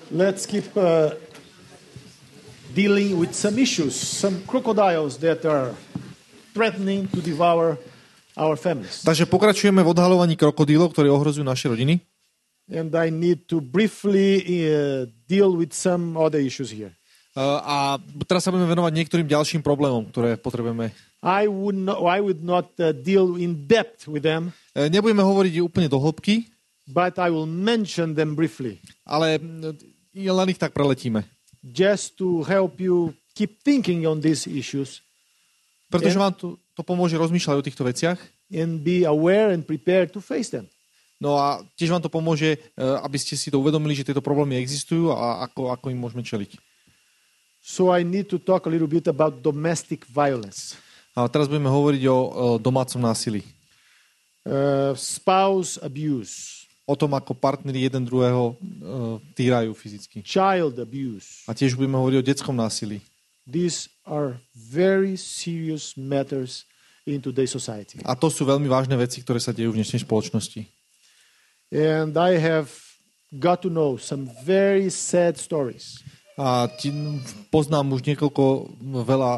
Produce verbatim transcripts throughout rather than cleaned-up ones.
Let's keep uh, dealing with some issues, some crocodiles that are threatening to devour our families. Takže pokračujeme v odhaľovaní krokodílov, ktorí ohrozujú naše rodiny. And I need to briefly uh, deal with some other issues here. Uh, a teraz sa budeme venovať niektorým ďalším problémom, ktoré potrebujeme. I would not, I would not uh, deal in depth with them. Uh, nebudeme hovoriť úplne do hĺbky, but I will mention them briefly. Ale len ich tak preletíme. Just to help you keep thinking on these issues. Pretože vám to, to pomôže rozmýšľať o týchto veciach. And be aware and prepared to face them. No a tiež vám to pomôže, aby ste si to uvedomili, že tieto problémy existujú a ako, ako im môžeme čeliť. So I need to talk a little bit about domestic violence. A teraz budeme hovoriť o, o domácom násilí. Uh, spouse abuse. O tom, ako partneri jeden druhého uh, týrajú fyzicky. Child abuse. A tiež budeme hovoriť o detskom násilí. These are very serious matters in today's society. A to sú veľmi vážne veci, ktoré sa dejú v dnešnej spoločnosti. And I have got to know some very sad stories. A tí, poznám už niekoľko veľa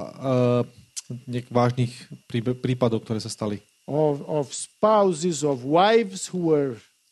uh, vážnych prípadov, ktoré sa stali. Of, of spouses, of wives who were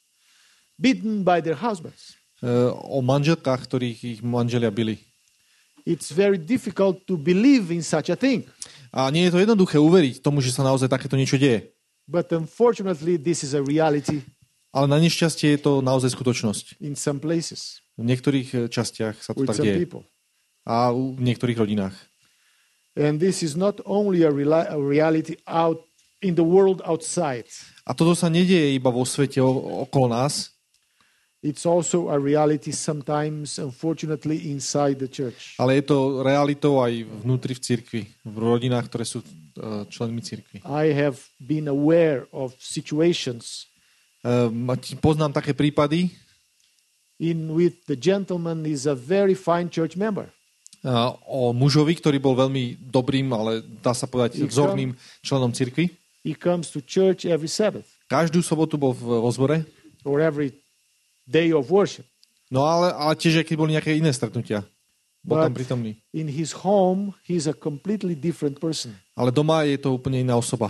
beaten by their husbands. Uh, o manželkách, ktorých ich manželia bili. It's very difficult to believe in such a thing. A nie je to jednoduché uveriť tomu, že sa naozaj takéto niečo deje. But unfortunately, this is a reality. Ale na nešťastie je to naozaj skutočnosť. In some places. V niektorých častiach sa to with tak some deje. People. A v niektorých rodinách. And this is not only a, reali- a reality out in the world outside. A toto sa nedieje iba vo svete o- okolo nás. It's also a reality sometimes, unfortunately, inside the church. Ale je to realitou aj vnútri v cirkvi, v rodinách, ktoré sú uh, členmi cirkvi. I have been aware of situations Uh, poznám také prípady, in which the gentleman is a very fine church member. Uh, o mužovi, ktorý bol veľmi dobrým, ale dá sa povedať vzorným členom cirkvi. He comes to church every Sabbath. Každú sobotu bol v, vo zbore. Or every day of worship. No ale, ale tiež, keď boli nejaké iné stretnutia, bol tam prítomný. In his home, he's a completely different person. Ale doma je to úplne iná osoba.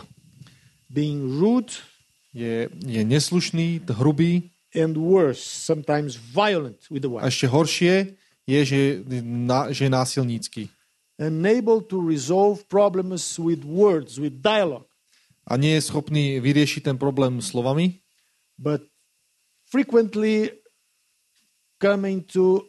Being rude, je, je neslušný, hrubý. And worse, sometimes violent with the wife. A ešte horšie je, že, na, že je násilnícky. Unable to resolve problems with words, with dialogue. A nie je schopný vyriešiť ten problém slovami. But frequently coming to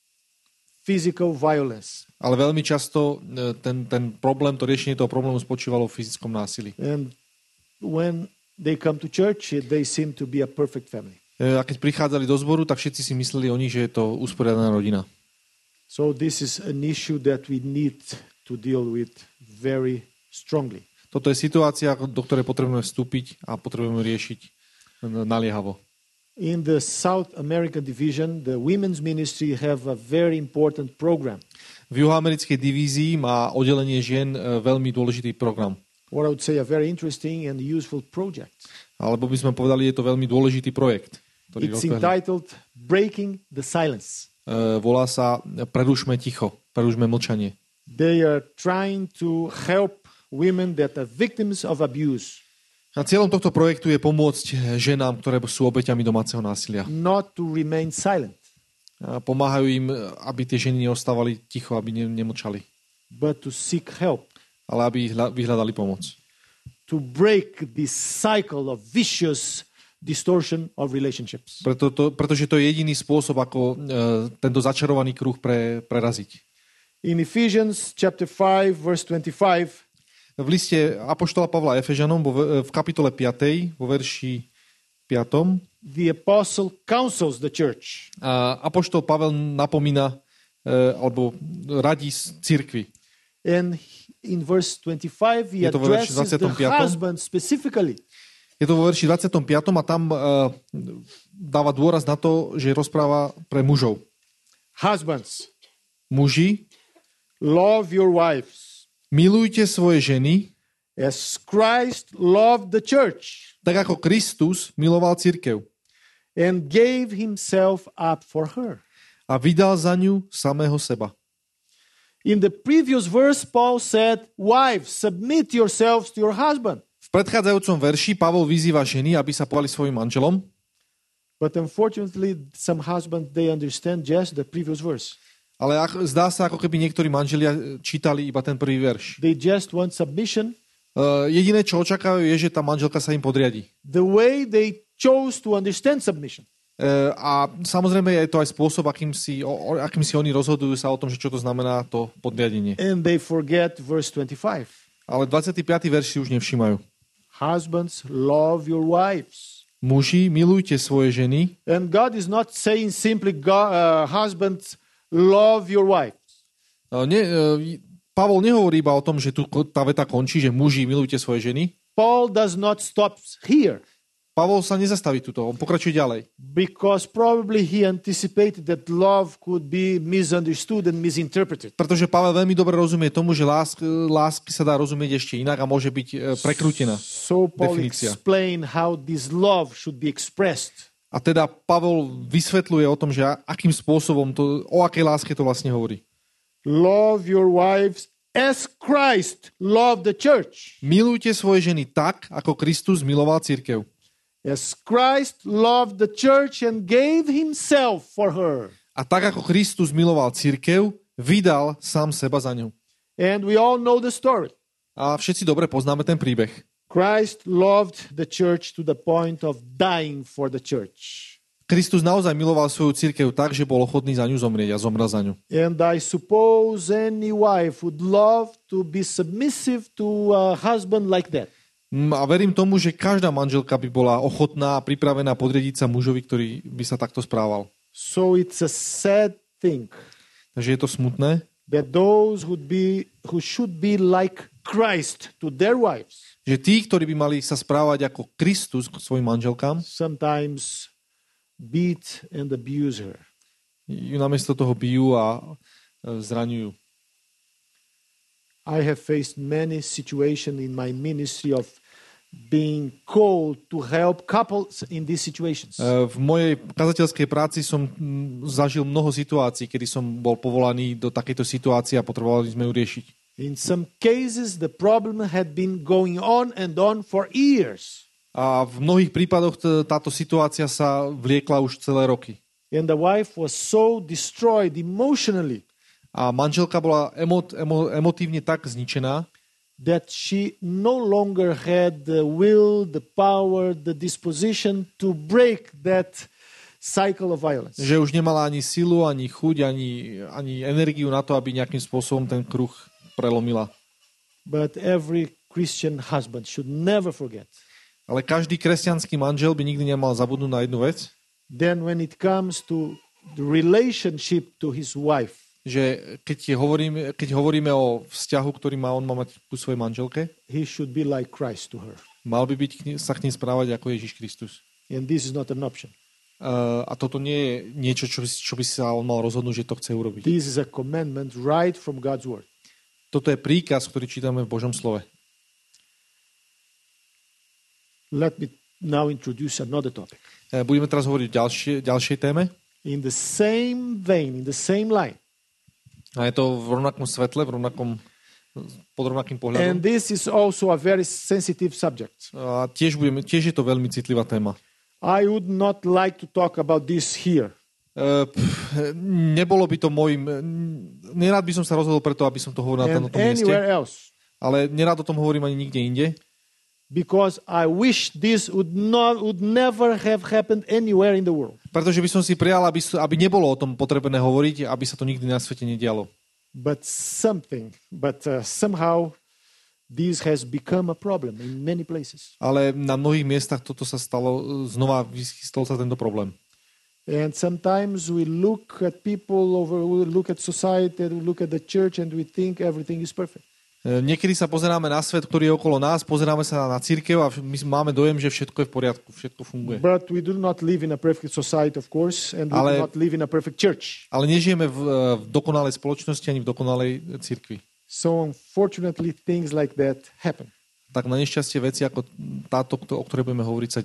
physical violence. Ale veľmi často ten, ten problém, to riešenie toho problému spočívalo v fyzickom násilí. And when they come to church, they seem to be a perfect family. A keď prichádzali do zboru, tak všetci si mysleli o nich, že je to usporiadaná rodina. So this is an issue that we need to deal with very strongly. Toto je situácia, do ktorej potrebujeme vstúpiť a potrebujeme riešiť naliehavo. In the South American division, the women's ministry have a very important program. V juhoamerickej divízii má oddelenie žien veľmi dôležitý program. Or I would say a very interesting and useful project. Alebo by sme povedali, je to veľmi dôležitý projekt. Ktorý It's entitled Breaking the Silence. Uh, volá sa Prerušme ticho, prerušme mlčanie. They are trying to help women that are victims of abuse. A cieľom tohto projektu je pomôcť ženám, ktoré sú obeťami domáceho násilia. Not to remain silent. A pomáhajú im, aby tie ženy neostávali ticho, aby ne, nemlčali. But to seek help. Ale aby vyhľadali pomoc. To break this cycle of vicious distortion of relationships. Preto to, pretože to je jediný spôsob, ako uh, tento začarovaný kruh pre, preraziť. In Ephesians chapter five, verse twenty-five, v liste apoštola Pavla Efežanom v kapitole piatej, vo verši piatom, the apostle counsels the church. A apoštol Pavel napomína uh, alebo radí cirkvi. And in verse twenty-five, he Je to vo verši addresses the dvadsiatom piatom. husband specifically. Je to vo verši dvadsiatom piatom a tam uh, dáva dôraz na to, že rozpráva pre mužov. Husbands, muži, love your wives. Milujte svoje ženy, as Christ loved the church. Tak ako Kristus miloval cirkev. And gave himself up for her. A a vydal za ňu samého seba. In the previous verse, Paul said, wives, submit yourselves to your husband. V predchádzajúcom verši Pavol vyzýva ženy, aby sa podali svojim manželom, But unfortunately, some husbands, they understand just the previous verse. ale zdá sa, ako keby niektorí manželia čítali iba ten prvý verš. They just want submission. Uh, jediné, čo očakávajú, je, že tá manželka sa im podriadi. The way they chose to understand submission. Uh, a samozrejme je to aj spôsob, akým si, o, akým si oni rozhodujú sa o tom, že čo to znamená to podriadenie. And they forget verse twenty-five. Ale dvadsiaty piaty verš si už nevšímajú. Husbands, love your wives. Muži, milujte svoje ženy. And God is not saying simply, God, uh, husbands, love your wives. Uh, ne, uh, Pavol nehovorí iba o tom, že tu tá veta končí, že muži, milujte svoje ženy. Paul does not stop here. Pavol sa nezastaví tuto, on pokračuje ďalej. Because probably he anticipated that love could be misunderstood and misinterpreted. Pretože Pavel veľmi dobre rozumie tomu, že lásk, lásky sa dá rozumieť ešte inak a môže byť uh, prekrútená So Paul definícia. explained how this love should be expressed. A teda Pavol vysvetľuje o tom, že akým spôsobom, to, o akej láske to vlastne hovorí. Love your wives as Christ loved the church. Milujte svoje ženy tak, ako Kristus miloval cirkev. As Christ loved the church and gave himself for her. A tak, ako Kristus miloval cirkev, vydal sám seba za ňu. And we all know the story. A všetci dobre poznáme ten príbeh. Christ loved the church to the point of dying for the church. Kristus naozaj miloval svoju cirkev tak, že bol ochotný za ňu zomrieť a zomrel za ňu. And I suppose any wife would love to be submissive to a husband like that. A verím tomu, že každá manželka by bola ochotná a pripravená podriadiť sa mužovi, ktorý by sa takto správal. So it's a sad thing Takže je to smutné, that those who be who should be like Christ to their wives že tí, ktorí by mali sa správať ako Kristus k svojim manželkám, sometimes beat and abuse her. ju namiesto toho bijú a zraňujú. I have faced many situations in my ministry of being called to help couples in these situations. V mojej kazateľskej práci som zažil mnoho situácií, kedy som bol povolaný do takejto situácie a potrebovali sme ju riešiť. In some cases, the problem had been going on and on for years. A v mnohých prípadoch t- táto situácia sa vliekla už celé roky. And the wife was so destroyed emotionally A manželka bola emo- emo- emotívne tak zničená, that she no longer had the will, the power, the disposition to break that cycle of violence. že už nemala ani silu, ani chuť, ani, ani energiu na to, aby nejakým spôsobom ten kruh prelomila. But every Christian husband should never forget. Ale každý kresťanský manžel by nikdy nemal zabudnúť na jednu vec, Then when it comes to the relationship to his wife, že keď hovoríme, keď hovoríme o vzťahu, ktorý má on má mať ku svojej manželke, he should be like Christ to her. mal by byť, sa k nej správať ako Ježiš Kristus. And this is not an option. Uh, a toto nie je niečo, čo by, čo by sa on mal rozhodnúť, že to chce urobiť. This is a commandment right from God's word. Toto je príkaz, ktorý čítame v Božom slove. Let me now introduce another topic. Uh, budeme teraz hovoriť o ďalšie, ďalšej téme. In the same vein, in the same line. A je to v rovnakom svetle, v rovnakom, pod rovnakým pohľadom. And this is also a very sensitive subject. A tiež, budeme, tiež je to veľmi citlivá téma. I would not like to talk about this here. Uh, pff, nebolo by to môjim... Nerád by som sa rozhodol preto, aby som to hovoril na And tom mieste, anywhere else. ale nerád o tom hovorím ani nikde inde, Because I wish this would not would never have happened anywhere in the world. pretože by som si prijal, aby, aby nebolo o tom potrebné hovoriť, aby sa to nikdy na svete nedialo. But something, but uh, somehow this has become a problem in many places. Ale na mnohých miestach toto sa stalo, znova vyskytol sa tento problém. And sometimes we look at people over, we look at society, we look at the church, and we think everything is perfect. Niekedy sa pozeráme na svet, ktorý je okolo nás, pozeráme sa na cirkev a my máme dojem, že všetko je v poriadku, všetko funguje. But we do not live in a perfect society, of course, and we Ale- do not live in a perfect church. Ale nežijeme v, v dokonalej spoločnosti ani v dokonalej cirkvi. So unfortunately, things like that happen. Tak na nešťastie veci ako táto, o ktorej budeme hovoriť, sa dejú.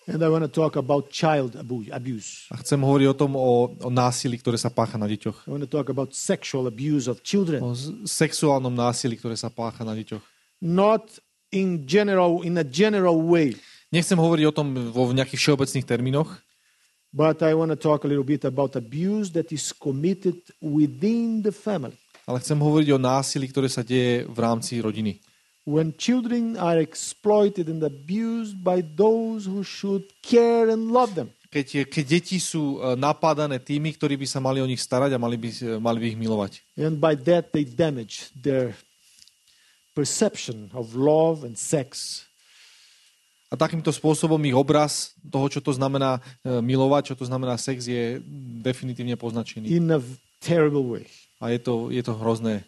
And I want to talk about child abuse. A chcem hovoriť o tom, o, o násilí, ktoré sa pácha na deťoch. I want to talk about sexual abuse of children. O sexuálnom násilí, ktoré sa pácha na deťoch. Not in general, in a general way. Nechcem hovoriť o tom vo nejakých všeobecných termínoch, but I want to talk a little bit about abuse that is committed within the family. Ale chcem hovoriť o násilí, ktoré sa deje v rámci rodiny. When children are exploited and abused by those who should care and love them. Keď, keď deti sú napádané tými, ktorí by sa mali o nich starať a mali by, mali by ich milovať. And by that they damage their perception of love and sex. A takýmto spôsobom ich obraz toho, čo to znamená milovať, čo to znamená sex, je definitívne poznačený. In a terrible way. A je to, je to hrozné.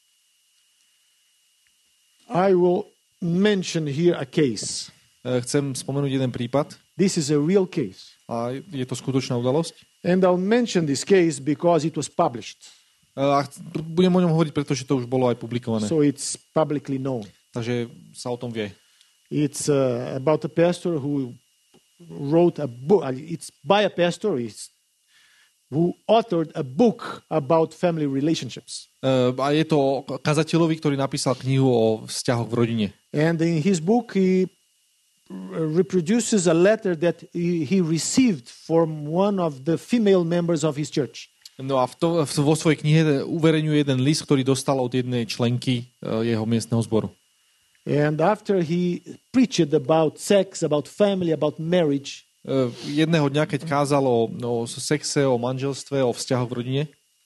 I will mention here a case. Chcem spomenúť jeden prípad. This is a real case. A je to skutočná udalosť. And I'll mention this case because it was published. A budem o ňom hovoriť, pretože to už bolo aj publikované. So it's publicly known. Takže sa o tom vie. It's uh, about a pastor who wrote a book. It's by a pastor it's, who authored a book about family relationships. Uh, a je to kazateľovi, ktorý napísal knihu o vzťahoch v rodine. And in his book he reproduces a letter that he, he received from one of the female members of his church. No a v to, v, vo svojej knihe uverejňuje jeden list, ktorý dostal od jednej členky uh, jeho miestneho zboru. And after he preached about sex, about family, about marriage, uh, jedného dňa, keď kázal o, o sexe, o manželstve, o vzťahoch v rodine,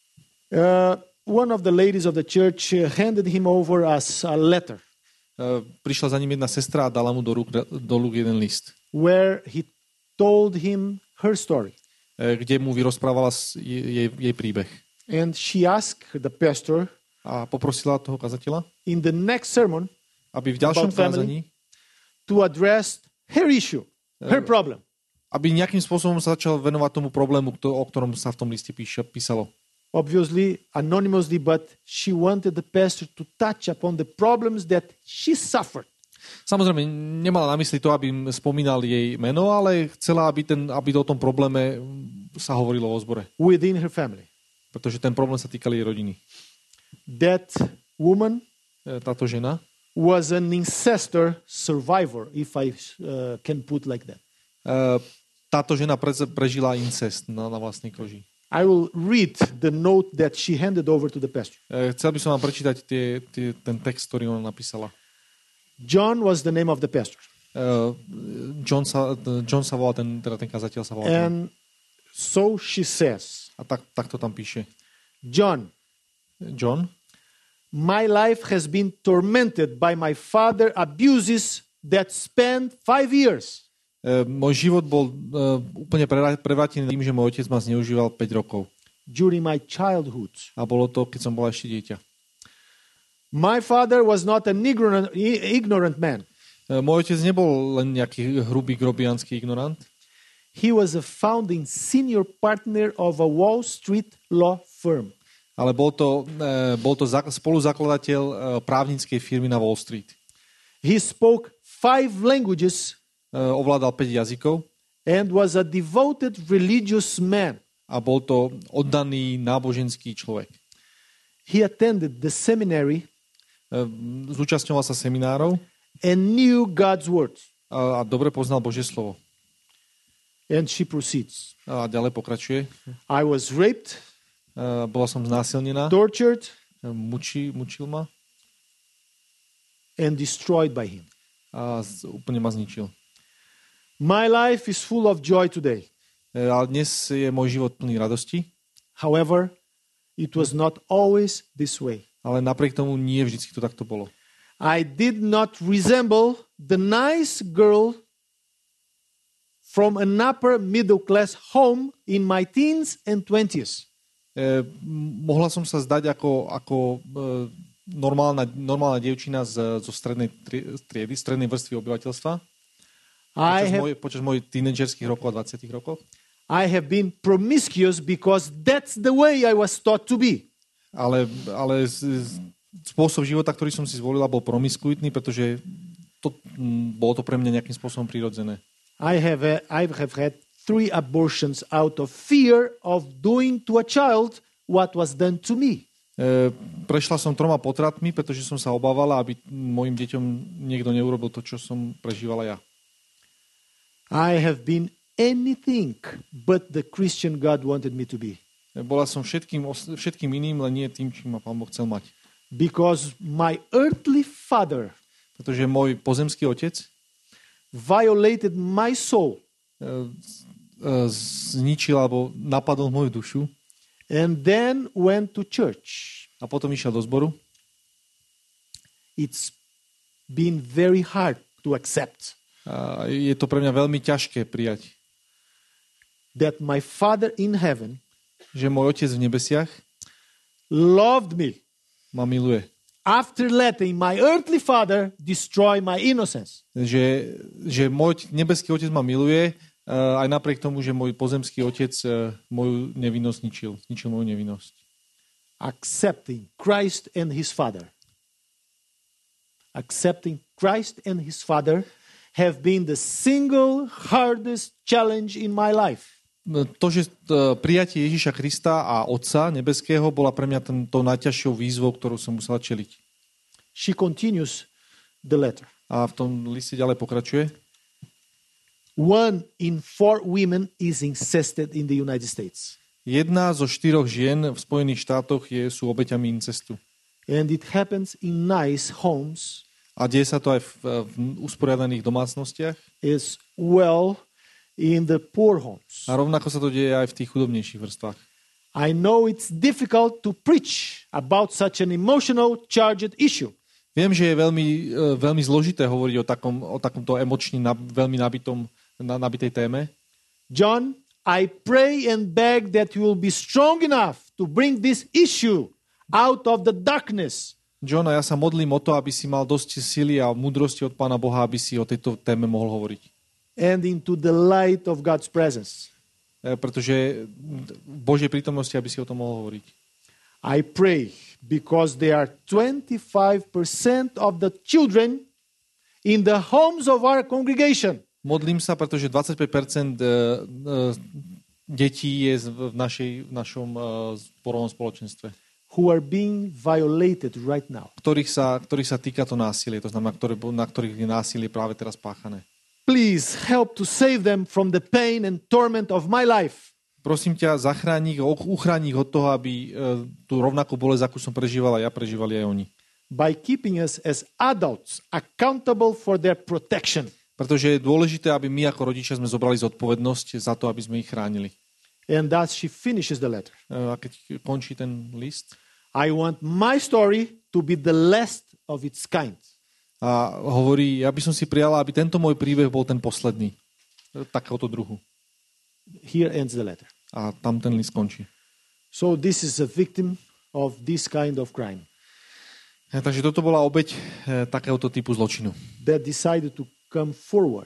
uh, one of the ladies of the church handed him over as a letter. Uh, prišla za ním jedna sestra a dala mu do rúk, do rúk jeden list. Where he told him her story. Uh, kde mu vyrozprávala jej, jej príbeh. And she asked the pastor a poprosila toho kazateľa, in the next sermon, aby v ďalšom kázaní to address her issue, her problem. Aby nejakým spôsobom sa začal venovať tomu problému, o ktorom sa v tom liste píše, písalo. Obviously, anonymously, but she wanted the pastor to touch upon the problems that she suffered. Samozrejme, nemala na mysli to, aby spomínal jej meno, ale chcela, aby, ten, aby o tom probléme sa hovorilo vo zbore. Within her family. Pretože ten problém sa týkal jej rodiny. That woman táto žena was an ancestor survivor, if I uh, can put like that. Uh, táto žena pre, prežila incest na, na vlastnej koži. I will read the note that she handed over to the pastor. Uh, chcel by som vám prečítať tie, tie, ten text, ktorý ona napísala. John was the name of the pastor. Uh, John, sa, John sa volá, ten, teda ten kazateľ sa volá. And so she says. A tak, tak to tam píše. John. John. My life has been tormented by my father abuses that spanned five years. Uh, môj život bol uh, úplne prevrátený tým, že môj otec ma zneužíval päť rokov. During my childhood. A bolo to, keď som bol ešte dieťa. My father was not an ignorant, ignorant man. Uh, môj otec nebol len nejaký hrubý, grobiánsky ignorant. He was a founding senior partner of a Wall Street law firm. Ale bol to, uh, bol to spoluzakladateľ uh, právnickej firmy na Wall Street. He spoke five languages. Uh, ovládal päť jazykov. And was a devoted religious man. A bol to oddaný náboženský človek. He attended the seminary. Uh, zúčastňoval sa seminárov. And knew God's word. A, a dobre poznal Božie slovo. And she proceeds. A ďalej pokračuje. I was raped. Uh, bola som znásilnená. Tortured. Uh, muči, mučil ma. And destroyed by him. A z, úplne ma zničil. My life is full of joy today. Uh, ale dnes je môj život plný radosti. However, it was not always this way. Ale napriek tomu nie vždycky to takto bolo. I did not resemble the nice girl from an upper middle class home in my teens and twenties. Eh, mohla som sa zdať ako, ako eh, normálna, normálna dievčina z, zo strednej triedy, strednej vrstvy obyvateľstva. Počas, have, moj, počas mojich tínedžerských rokov a dvadsiatych rokov. I have been promiscuous because that's the way I was taught to be. Ale, ale z, z, spôsob života, ktorý som si zvolila, bol promiskuitný, pretože to, m, bolo to pre mňa nejakým spôsobom prirodzené. I have a, I have had three abortions out of fear of doing to a child what was done to me. E, prešla som troma potratmi, pretože som sa obávala, aby mojim deťom niekto neurobil to, čo som prežívala ja. I have been anything but the Christian God wanted me to be. Bola som všetkým, všetkým iným, len nie tým, čím ma Pán Boh chcel mať. Because my earthly father, pretože môj pozemský otec violated my soul, zničil alebo napadol moju dušu and then went to church. A potom išiel do zboru. It's been very hard to accept. A je to pre mňa veľmi ťažké prijať. That my Father in heaven, že môj otec v nebesiach loved me. Ma miluje. After letting my earthly father destroy my innocence. Že, že môj nebeský otec ma miluje, uh, aj napriek tomu, že môj pozemský otec uh, moju nevinnosť zničil. Zničil moju nevinnosť. Accepting Christ and his father. Accepting Christ and his father have been the single hardest challenge in my life. To, že prijatie Ježiša Krista a Otca nebeského bola pre mňa tou najťažšou výzvou, ktorú som musela čeliť. She continues the letter. A v tom liste ďalej pokračuje. One in four women is incested in the United States. Jedna zo štyroch žien v Spojených štátoch je, sú obeťami incestu. And it happens in nice homes. A deje sa to aj v, v usporiadaných domácnostiach. As well in the poor homes. A rovnako sa to deje aj v tých chudobnejších vrstvách. I know it's difficult to preach about such an emotional charged issue. Viem, že je veľmi, veľmi zložité hovoriť o, takom, o takomto emočne na, veľmi nabitom, na, nabitej téme. John, I pray and beg that you will be strong enough to bring this issue out of the darkness. John, a ja sa modlím o to, aby si mal dosť sily a múdrosti od Pána Boha, aby si o tejto téme mohol hovoriť. And into the light of God's presence. E, pretože v Božej prítomnosti, aby si o tom mohol hovoriť. I pray because there are twenty-five percent of the children in the homes of our congregation. Modlím sa, pretože dvadsaťpäť percent detí je v, našej, v našom zborovom spoločenstve. Who are being violated right now. Ktorých sa, ktorých sa týka to násilie, to znamená, ktoré, na ktorých je násilie práve teraz páchané. Please help to save them from the pain and torment of my life. Prosím ťa, zachráň ich, uchráň ich od toho, aby uh, tú rovnakú bolesť, akú som prežíval a ja, prežívali aj oni. By keeping us as adults accountable for their protection. Pretože je dôležité, aby my ako rodičia sme zobrali zodpovednosť za to, aby sme ich chránili. And thus she finishes the letter. Uh, a keď končí ten list. I want my story to be the last of its kind. A hovorí, ja by som si prijala, aby tento môj príbeh bol ten posledný. Takéhoto druhu. Here ends the letter. A tam ten list končí. So this is a victim of this kind of crime. Ja, takže toto bola obeť e, takéhoto typu zločinu. That decided to come forward.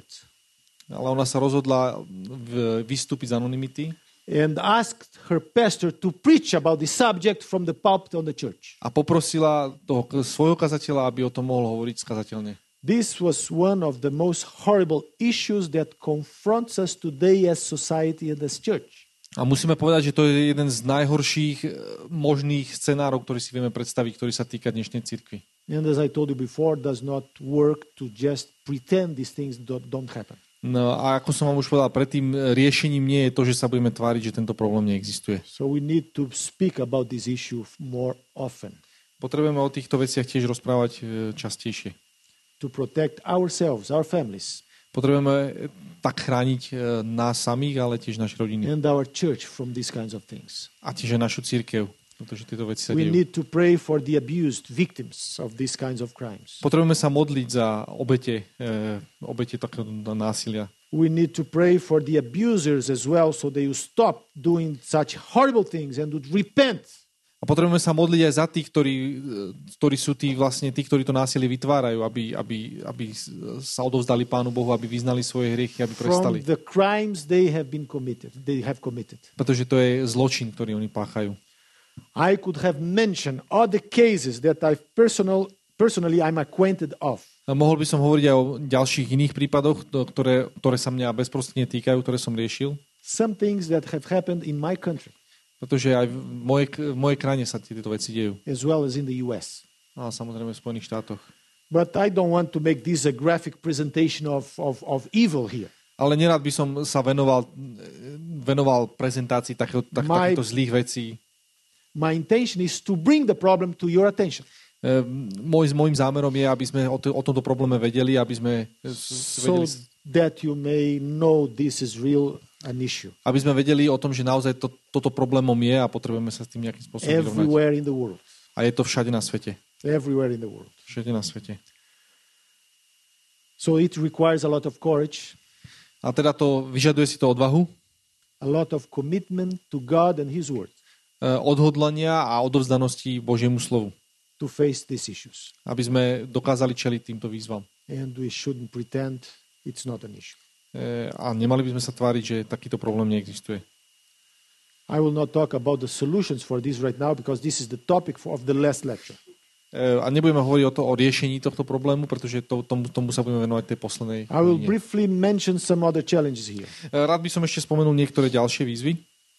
Ale ona sa rozhodla v, vystúpiť z anonymity. And asked her pastor to preach about the subject from the pulpit on the church. A poprosila toho svojho kazateľa, aby o tom mohol hovoriť skazateľne. This was one of the most horrible issues that confronts us today as society and as church. A musíme povedať, že to je jeden z najhorších možných scenárov, ktorý si vieme predstaviť, ktorý sa týka dnešnej cirkvi. And as I told you before, does not work to just pretend these things don't happen. No a ako som vám už povedal predtým, riešením nie je to, že sa budeme tváriť, že tento problém neexistuje. So we need to speak about this issue more often. Potrebujeme o týchto veciach tiež rozprávať častejšie. To protect ourselves, our families. Potrebujeme tak chrániť nás samých, ale tiež naše rodiny. And our church from these kinds of things. A tiež našu cirkev, pretože tieto veci sa We dejú. need to pray for the abused victims of these kinds of crimes. Potrebujeme sa modliť za obete, e, obete takého násilia. We need to pray for the abusers as well, so they will stop doing such horrible things and would repent. A potrebujeme sa modliť aj za tých, ktorí, ktorí sú tí, vlastne tí, ktorí to násilie vytvárajú, aby, aby, aby sa odovzdali Pánu Bohu, aby vyznali svoje hriechy, aby prestali. From the crimes they have been committed, they have committed. Pretože to je zločin, ktorý oni páchajú. I could have mentioned other cases that I've personal, personally I'm acquainted of. Mohol by som hovoriť aj o ďalších iných prípadoch, ktoré, ktoré sa mňa bezprostredne týkajú, ktoré som riešil. Some things that have happened in my country. Pretože aj v mojej, v mojej krajine sa tieto veci dejú. As well as in the U S. A samozrejme v Spojených štátoch. But I don't want to make this a graphic presentation of, of, of evil here. Ale nerad by som sa venoval, venoval prezentácii takého, tak, My, takýchto zlých vecí. My intention is to bring the problem to your attention. E, môj, môjim zámerom je, aby sme o, to, o tomto probléme vedeli, aby sme so vedeli, that you may know this is real an issue. Aby sme vedeli o tom, že naozaj to, toto problémom je a potrebujeme sa s tým nejakým spôsobom vyrovnať. Everywhere in the world. A je to všade na svete. Everywhere in the world. Všade na svete. So it requires a lot of courage. A teda to vyžaduje si to odvahu. A lot of commitment to God and His Word. Odhodlania a odovzdanosti Božiemu slovu. To face these issues. Aby sme dokázali čeliť týmto výzvam. And we shouldn't pretend it's not an issue. A nemali by sme sa tváriť, že takýto problém neexistuje. I will not talk about the solutions for this right now because this is the topic for, of the last lecture. A nebudeme hovoriť o, to, o riešení tohto problému, pretože to, tomu, tomu sa budeme venovať tej poslednej. I will briefly mention some other challenges here. Rád by som ešte spomenul niektoré ďalšie výzvy.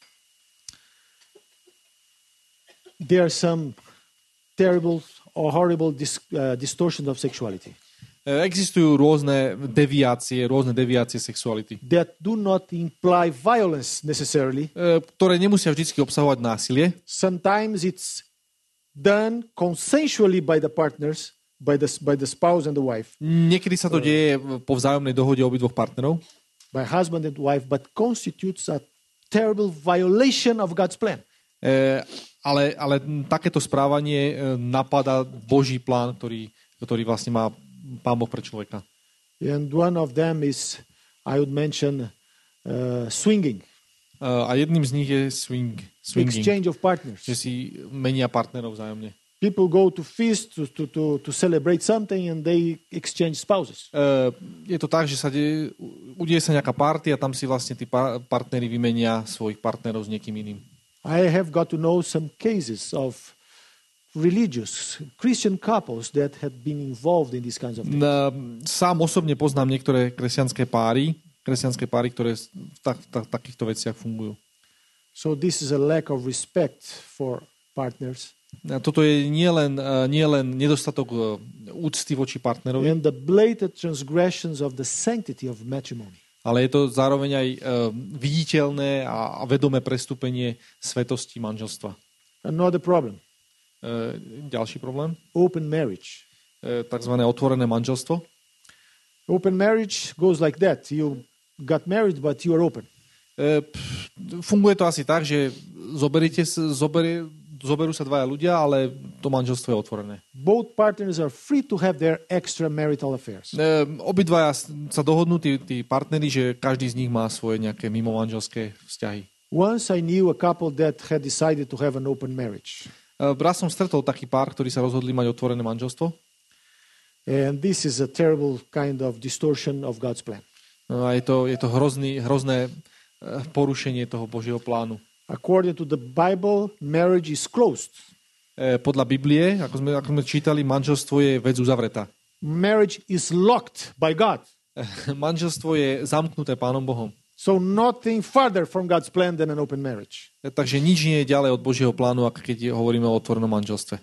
There are some terrible or horrible dis, uh, distortions of sexuality. Existujú rôzne deviácie, rôzne deviácie sexuality. That do not imply violence necessarily. Ktoré nemusia vždy obsahovať násilie. Sometimes it's done consensually by the partners, by the, by the spouse and the wife. Niekedy sa to deje po vzájomnej dohode obidvoch partnerov. By husband and wife, but constitutes a terrible violation of God's plan. E, ale, ale takéto správanie napadá Boží plán, ktorý, ktorý vlastne má Pán Boh pre človeka. And one of them is, I would mention, uh, swinging. Uh, a jedným z nich je swing, swinging. Exchange of partners. Že si menia partnerov vzájomne. People go to feast to, to, to, to celebrate something and they exchange spouses. Uh, je to tak, že sa de, udeje sa nejaká party a tam si vlastne tí pa, partneri vymenia svojich partnerov s niekým iným. I have got to know some cases of religious Christian couples that had been involved in these kinds of things. Uh, sám osobne poznám niektoré kresťanské páry, kresťanské páry, ktoré v tak, tak, takýchto veciach fungujú. So this is a lack of respect for partners. A toto je nielen nie len nedostatok úcty voči partnerovi, and the blatant transgressions of the sanctity of matrimony. Ale je to zároveň aj uh, viditeľné a, a vedomé prestúpenie svetosti manželstva. Another problem. Uh, ďalší problém. Open marriage. Uh, takzvané otvorené manželstvo. Open marriage goes like that. You got married, but you are open. Uh, funguje to asi tak, že zoberite, zoberie, zoberú sa dvaja ľudia, ale to manželstvo je otvorené. Both partners are free to have their extramarital affairs. Uh, obidvaja sa dohodnú, tí, tí partneri, že každý z nich má svoje nejaké mimomanželské vzťahy. Once I knew a couple that had decided to have an open marriage. Uh, raz som stretol taký pár, ktorí sa rozhodli mať otvorené manželstvo. And this is a terrible kind of distortion of God's plan. A je to, je to hrozný, hrozné porušenie toho Božieho plánu. According to the Bible, marriage is closed. Podľa Biblie, ako sme, ako sme čítali, manželstvo je vec uzavretá. Marriage is locked by God. Manželstvo je zamknuté Pánom Bohom. So nothing further from God's plan than an open marriage. Takže nič nie je ďalej od Božieho plánu, ako keď hovoríme o otvorenom manželstve.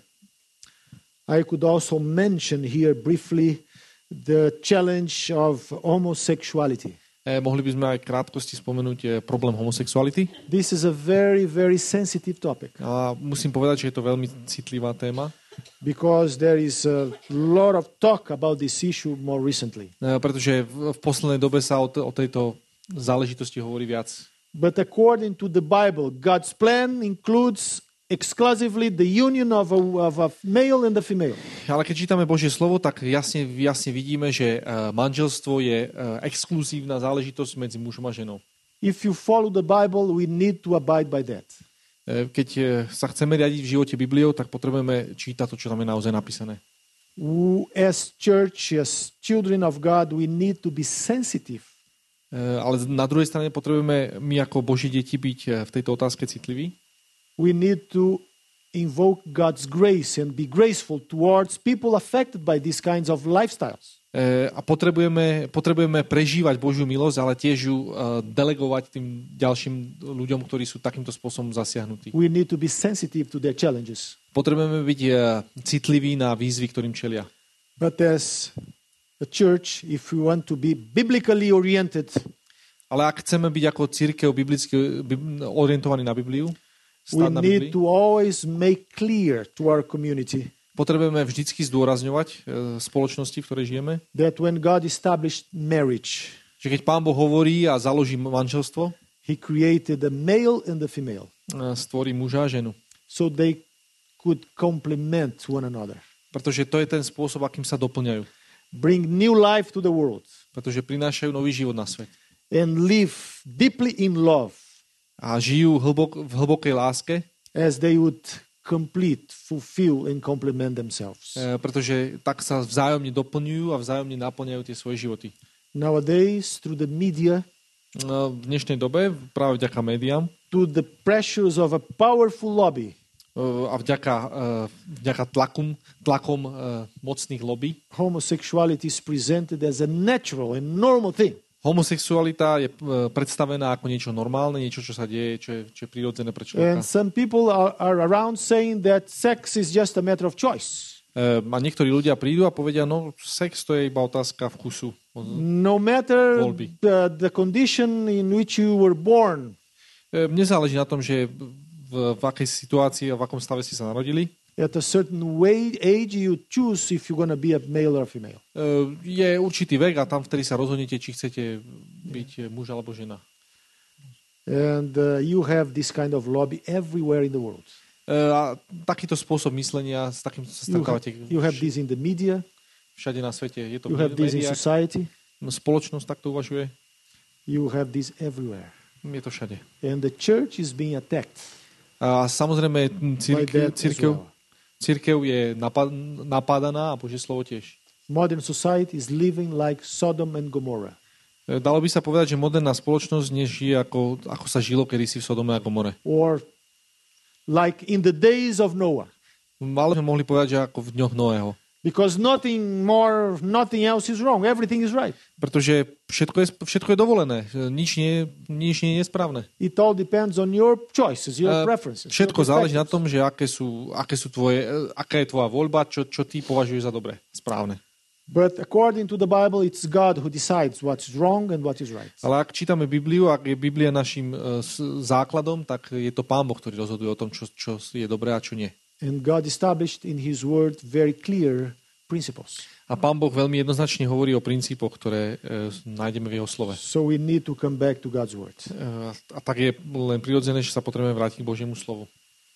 I could also mention here briefly the challenge of homosexuality. Eh, mohli by sme aj krátkosti spomenúť eh, problém homosexuality. This is a very, very sensitive topic. A musím povedať, že je to veľmi citlivá téma. Because there is a lot of talk about this issue more recently. Eh, pretože v, v poslednej dobe sa o, t- o tejto záležitosti hovorí viac. But according to the Bible, God's plan includes exclusively the union of a, of a male and a female. Ale keď čítame Božie slovo, tak jasne, jasne vidíme, že manželstvo je exkluzívna záležitosť medzi mužom a ženou. If you follow the Bible, we need to abide by that. Keď sa chceme riadiť v živote Bibliou, tak potrebujeme čítať to, čo tam je naozaj napísané. As church, as children of God, we need to be sensitive. Ale na druhej strane potrebujeme my ako Boží deti byť v tejto otázke citliví. We need to invoke God's grace and be graceful towards people affected by these kinds of lifestyles. A potrebujeme, potrebujeme prežívať Božiu milosť, ale tiež ju delegovať tým ďalším ľuďom, ktorí sú takýmto spôsobom zasiahnutí. We need to be sensitive to their challenges. Potrebujeme byť citliví na výzvy, ktorým čelia. But as a church, if we want to be biblically oriented, ale ak chceme byť ako cirkev biblicky orientovaní na Bibliu, we need to always make clear to our community potrebujeme vždycky zdôrazňovať spoločnosti, v ktorej žijeme, that when God established marriage, že keď Pán Boh hovorí a založí manželstvo, He created a male and a female, stvorí muža a ženu, so they could complement one another. Pretože to je ten spôsob, akým sa doplňajú. Bring new life to the world. Pretože prinášajú nový život na svet. And live deeply in love. A žijú hlbok, v hlbokej láske. As they would complete, fulfill and complement themselves. E, pretože tak sa vzájomne doplňujú a vzájomne naplňajú tie svoje životy. Nowadays, through the media, no, v dnešnej dobe, práve vďaka médiám, to the pressures of a powerful lobby, a vďaka, vďaka tlakom, tlakom mocných lobby, homosexuality is presented as a natural and normal thing. Homosexualita je predstavená ako niečo normálne, niečo, čo sa deje, čo je, čo je prirodzené pre človeka. And some people are, are around saying that sex is just a matter of choice. A niektorí ľudia prídu a povedia, no sex to je iba otázka vkusu. No matter the, the condition in which you were born. Nezáleží na tom, že v, v akej situácii a v akom stave ste sa narodili. At a certain way, age you choose if you're going to be a male or a female. Uh, je určitý vek a tam vtedy sa rozhodnete, či chcete byť muž alebo žena. And uh, you have this kind of lobby everywhere in the world. Uh, a takýto spôsob myslenia, s takým sa stretávate. You have this in the media. Všade na svete je to you v have this in society. Spoločnosť takto uvažuje. You have this everywhere. Je to všade. And the church is being attacked. A samozrejme církev, církev, církev je napádaná a Božie slovo tiež. Modern society is living like Sodom and Gomorrah. Dalo by sa povedať, že moderná spoločnosť nežije ako, ako sa žilo kedysi v Sodome a Gomore. Or like in the days of Noah. Ale sme mohli povedať, že ako v dňoch Noého. Because nothing more, nothing else is wrong. Everything is right. Pretože všetko je, všetko je dovolené. Nič nie, nič nie je nesprávne. It all depends on your choices, your uh, preferences. Všetko your záleží na tom, že aké sú, aké sú tvoje, aká je tvoja voľba, čo, čo ty považuješ za dobre, správne. But according to the Bible, it's God who decides what's wrong and what is right. Ale ak čítame Bibliu, ak je Biblia našim uh, základom, tak je to Pán Boh, ktorý rozhoduje o tom, čo, čo je dobré a čo nie. And God established in His Word very clear principles. A Pán Boh veľmi jednoznačne hovorí o princípoch, ktoré uh, nájdeme v jeho slove. So we need to come back to God's Word. Uh, a tak je len prirodzené, že sa potrebujeme vrátiť k Božiemu slovu.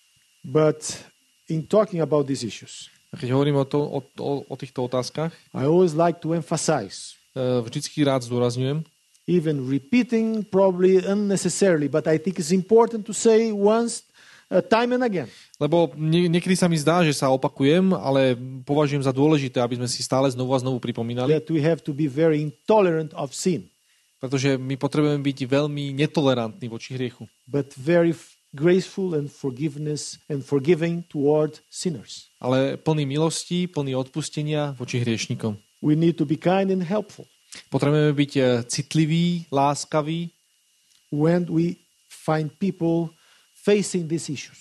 But in talking about these issues, a keď hovoríme o, to, o, o, o týchto otázkach, I always like to emphasize, uh, vždycky rád zdôrazňujem, even repeating probably unnecessarily, but I think it's important to say once, uh, time and again. Lebo nie, niekedy sa mi zdá, že sa opakujem, ale považujem za dôležité, aby sme si stále znovu a znovu pripomínali. That we have to be very intolerant of sin. Pretože my potrebujeme byť veľmi netolerantní voči hriechu. But very graceful and forgiveness and forgiving toward sinners. Ale plný milosti, plný odpustenia voči hriešnikom. We need to be kind and helpful. Potrebujeme byť citliví, láskaví. When we find people facing these issues.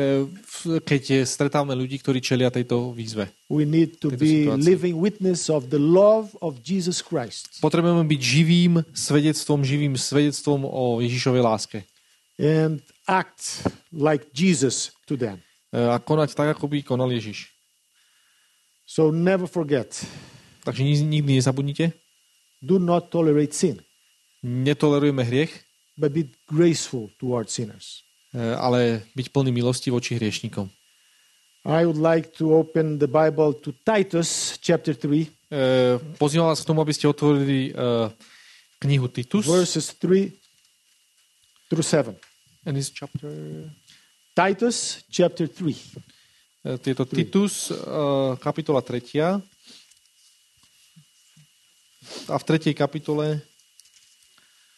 Keď stretávame ľudí, ktorí čelia tejto výzve. We need to be situácii. living witness of the love of Jesus Christ. Potrebujeme byť živým svedectvom, živým svedectvom o Ježišovej láske. And act like Jesus to them. A konať tak, ako by konal Ježiš. So never forget. Takže nikdy nezabudnite. Do not tolerate sin. Netolerujeme hriech. But be graceful toward sinners. Ale byť plný milosti voči hriešnikom. I would like to open the Bible to Titus chapter three. Uh, pozývam vás k tomu, aby ste otvorili uh, knihu Titus. Verses three through seven. And is chapter... Titus chapter three. Uh, tieto Titus, uh, kapitola tretia. A v tretej kapitole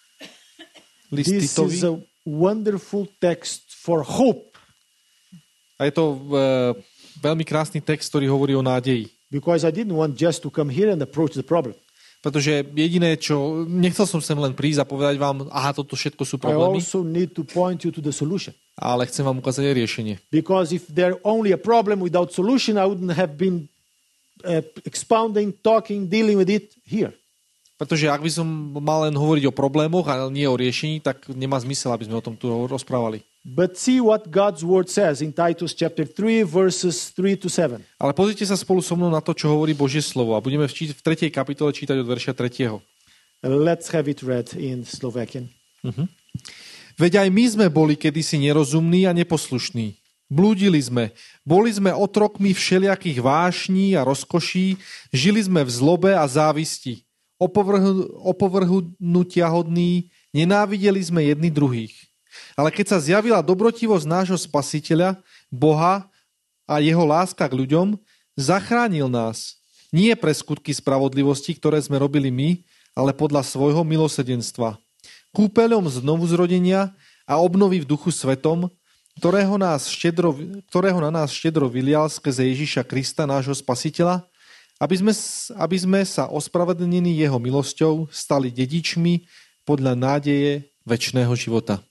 list This Titovi. is a wonderful text for hope. A je to uh, veľmi krásny text, ktorý hovorí o nádeji. Because I didn't want just to come here and approach the problem. Pretože jediné, čo... Nechcel som sem len prísť a povedať vám, aha, toto všetko sú I problémy, also need to point you to the solution. ale chcem vám ukázať aj riešenie. Because if there only a problem without solution, I wouldn't have been uh, expounding, talking, dealing with it here. Pretože ak by som mal len hovoriť o problémoch a nie o riešení, tak nemá zmysel, aby sme o tom tu rozprávali. But see what God's word says in Titus chapter three, verses three to seven. Ale pozrite sa spolu so mnou na to, čo hovorí Božie slovo. A budeme v, či- v tretej kapitole čítať od verša tretieho. Let's have it read in Slovakian. Uh-huh. Veď aj my sme boli kedysi nerozumní a neposlušní. Blúdili sme, boli sme otrokmi všelijakých vášní a rozkoší, žili sme v zlobe a závisti, opovrhu, opovrhnutia hodní, nenávideli sme jedni druhých. Ale keď sa zjavila dobrotivosť nášho Spasiteľa, Boha a jeho láska k ľuďom, zachránil nás. Nie pre skutky spravodlivosti, ktoré sme robili my, ale podľa svojho milosrdenstva. Kúpeľom znovuzrodenia a obnovy v duchu svetom, ktorého, nás štedro, ktorého na nás štedro vylial skrze Ježiša Krista, nášho Spasiteľa, aby sme, aby sme sa ospravedlnení jeho milosťou stali dedičmi podľa nádeje večného života.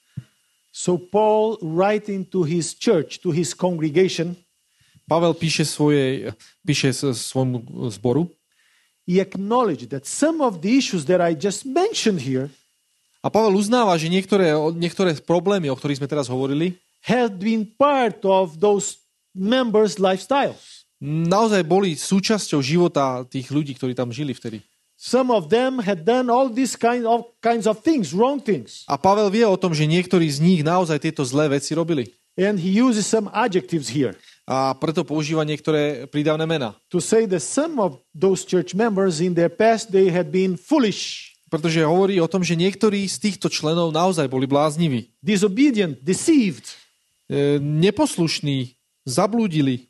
So Paul, writing to his church, to his congregation, Pavel píše, svoje, píše svojmu zboru, he acknowledged that some of the issues that I just mentioned here a Pavel uznáva, že niektoré, niektoré problémy, o ktorých sme teraz hovorili, had been part of those members' lifestyles. naozaj boli súčasťou života tých ľudí, ktorí tam žili vtedy. Some of them had done all these kind of kinds of things, wrong things. A Pavel vie o tom, že niektorí z nich naozaj tieto zlé veci robili. And he uses some adjectives here A preto používa niektoré prídavné mená. to say that some of those church members in their past, they had been foolish, Pretože hovorí o tom, že niektorí z týchto členov naozaj boli blázniví. disobedient, deceived, E, neposlušní, zablúdili,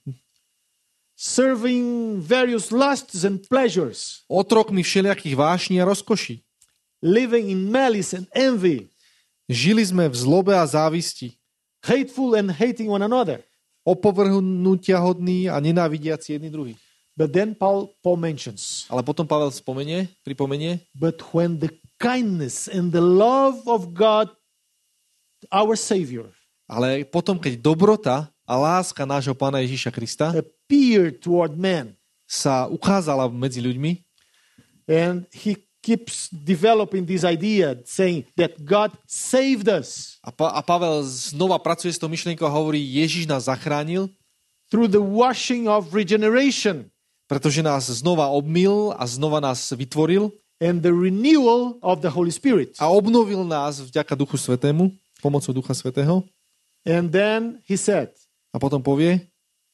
serving various lusts and pleasures, otrokmi všelijakých vášní a rozkoší. living in malice and envy, Žili sme v zlobe a závisti, hateful and hating one another. opovrhnutia hodní a nenávidiaci jedni druhých. But then Paul, Paul mentions, Ale potom Pavel spomenie, pripomenie, but when the kindness and the love of God, our Savior, ale potom, keď dobrota a láska nášho Pána Ježiša Krista appeared toward man, sa ukázala medzi ľuďmi, and he keeps developing this idea, saying that God saved us a, pa- a Pavel znova pracuje s tou myšlienkou a hovorí, Ježiš nás zachránil, through the washing of regeneration pretože nás znova obmyl a znova nás vytvoril and the renewal of the Holy Spirit. a obnovil nás vďaka Duchu Svätému, pomocou Ducha Svätého. And then he said A potom povie,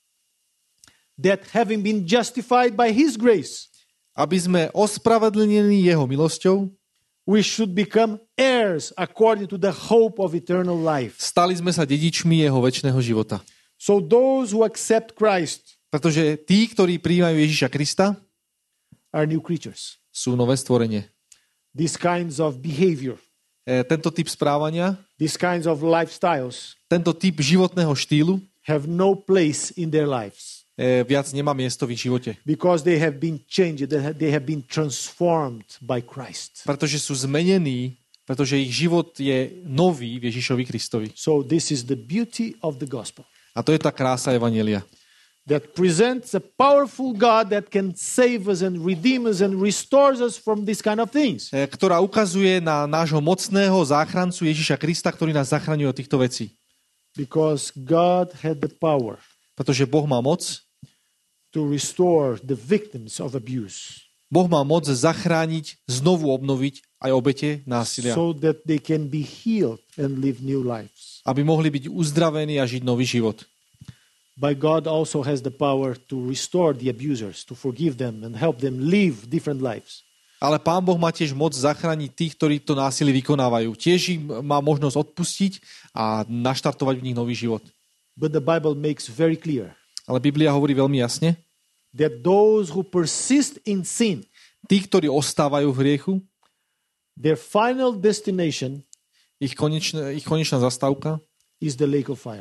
that having been justified by his grace, aby sme ospravedlnení jeho milosťou, we should become heirs according to the hope of eternal life. stali sme sa dedičmi jeho večného života. So those who accept Christ Pretože tí, ktorí prijímajú Ježiša Krista, are new creatures. sú nové stvorenie. These kinds of behavior, E, tento typ správania, these kinds of lifestyles tento typ životného štýlu have no place in their lives e, viac nemá miesto v ich živote. because they have been changed, they have, they have been transformed by Christ. Pretože sú zmenení, pretože ich život je nový v Ježišovi Kristovi. So this is the beauty of the gospel A to je tá krása Evanjelia. that presents a powerful God that can save us and redeem us and restores us from these kind of things. E, ktorá ukazuje na nášho mocného záchrancu Ježiša Krista, ktorý nás zachraňuje od týchto vecí. Because God had the power Pretože Boh má moc, to restore the victims of abuse Boh má moc zachrániť, znovu obnoviť aj obete násilia, so that they can be healed and live new lives. aby mohli byť uzdravení a žiť nový život. But God also has the power to restore the abusers, to forgive them and help them live different lives. Ale Pán Boh má tiež moc zachrániť tých, ktorí to násilie vykonávajú. Tiež im má možnosť odpustiť a naštartovať v nich nový život. But the Bible makes very clear Ale Biblia hovorí veľmi jasne, that those who persist in sin, tí, ktorí ostávajú v hriechu, their final destination ich, konečná, ich konečná zastávka is the lake of fire.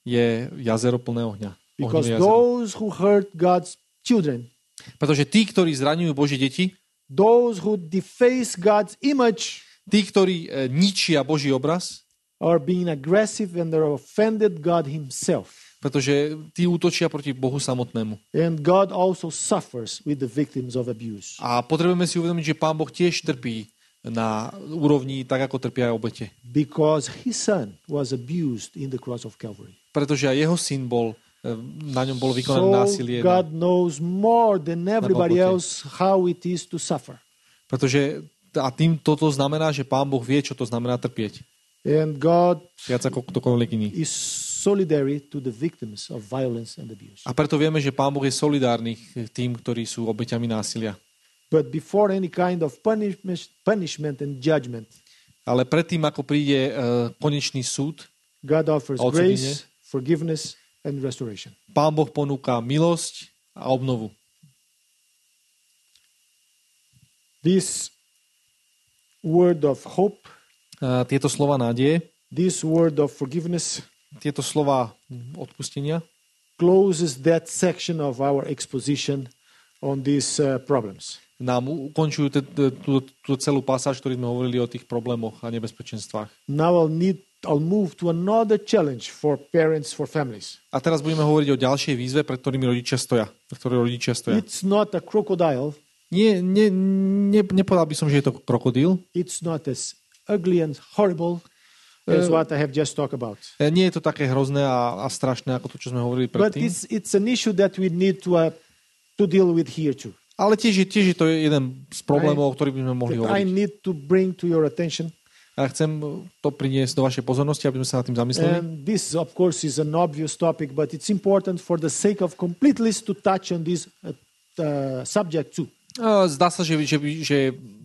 je jazero plné ohňa. Because those who hurt God's children, pretože tí, ktorí zraňujú Božie deti, those who deface God's image, tí, ktorí e, ničia Boží obraz, are being aggressive and they're offended God himself. Pretože tí útočia proti Bohu samotnému. And God also suffers with the victims of abuse. A potrebujeme si uvedomiť, že Pán Boh tiež trpí na úrovni tak, ako trpia aj obete. Because his son was abused in the cross of Calvary. Pretože aj jeho syn bol, na ňom bolo vykonané So násilie. God knows more than everybody else how it is to suffer. Pretože a tým toto znamená, že Pán Boh vie, čo to znamená trpieť. And God Viac ako ktokoľvek iný. is solidary to the victims of violence and abuse. A preto vieme, že Pán Boh je solidárny tým, ktorí sú obeťami násilia. But before any kind of punishment, punishment and judgment, Ale predtým, ako príde uh, konečný súd, God offers a odsúdenie, grace, forgiveness, and restoration. Pán Boh ponúka milosť a obnovu. This word of hope, Uh, tieto slova nádeje, this word of forgiveness, tieto slova odpustenia closes that section of our exposition on these uh, problems. nám ukončujú t- t- tú, tú celú pasáž, ktorý sme hovorili o tých problémoch a nebezpečenstvách. Now I'll need I'll move to another challenge for parents, for families. A teraz budeme hovoriť o ďalšej výzve, pred ktorými rodičia stoja. Pred ktorými rodičia stoja. It's not a crocodile. Nie, nie, ne, nepovedal by som, že je to krokodíl. It's not as ugly and horrible as what I have just talked about. Nie je to také hrozné a, a strašné, ako to, čo sme hovorili But predtým. it's it's an issue that we need to uh, to deal with here too. Ale tiež je, tiež je to jeden z problémov, o ktorých by sme mohli That I hovoriť. need to bring to your attention. A chcem to priniesť do vašej pozornosti, aby sme sa nad tým zamysleli. And this, of course, is an obvious topic, but it's important for the sake of completeness to touch on this uh, uh, subject too. Zdá sa, že, že, že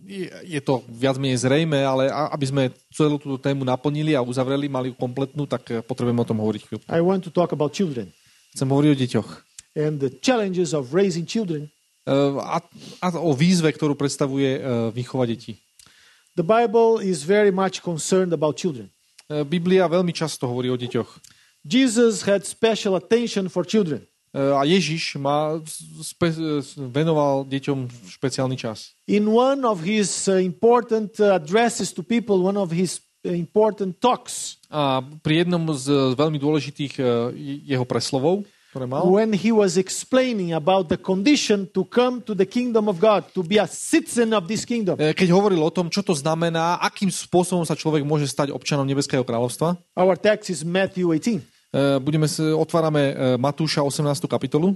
je to viac menej zrejme, ale aby sme celú túto tému naplnili a uzavreli, mali ju kompletnú, tak potrebujeme o tom hovoriť chvíľu. I want to talk about children Chcem hovoriť o deťoch. and the challenges of raising children. A, a o výzve, ktorú predstavuje výchova detí. The Bible is very much concerned about children. Biblia veľmi často hovorí o deťoch. Jesus had special attention for children. A Ježiš má spe, venoval deťom špeciálny čas. In one of his uh, important uh, addresses to people, one of his uh, important talks, A pri jednom z veľmi dôležitých uh, jeho preslovov, ktoré mal, when he was explaining about the condition to come to the kingdom of God, to be a citizen of this kingdom, keď hovoril o tom, čo to znamená, akým spôsobom sa človek môže stať občanom Nebeského kráľovstva, our text is Matthew eighteen. budeme, otvárame Matúša osemnástu kapitolu.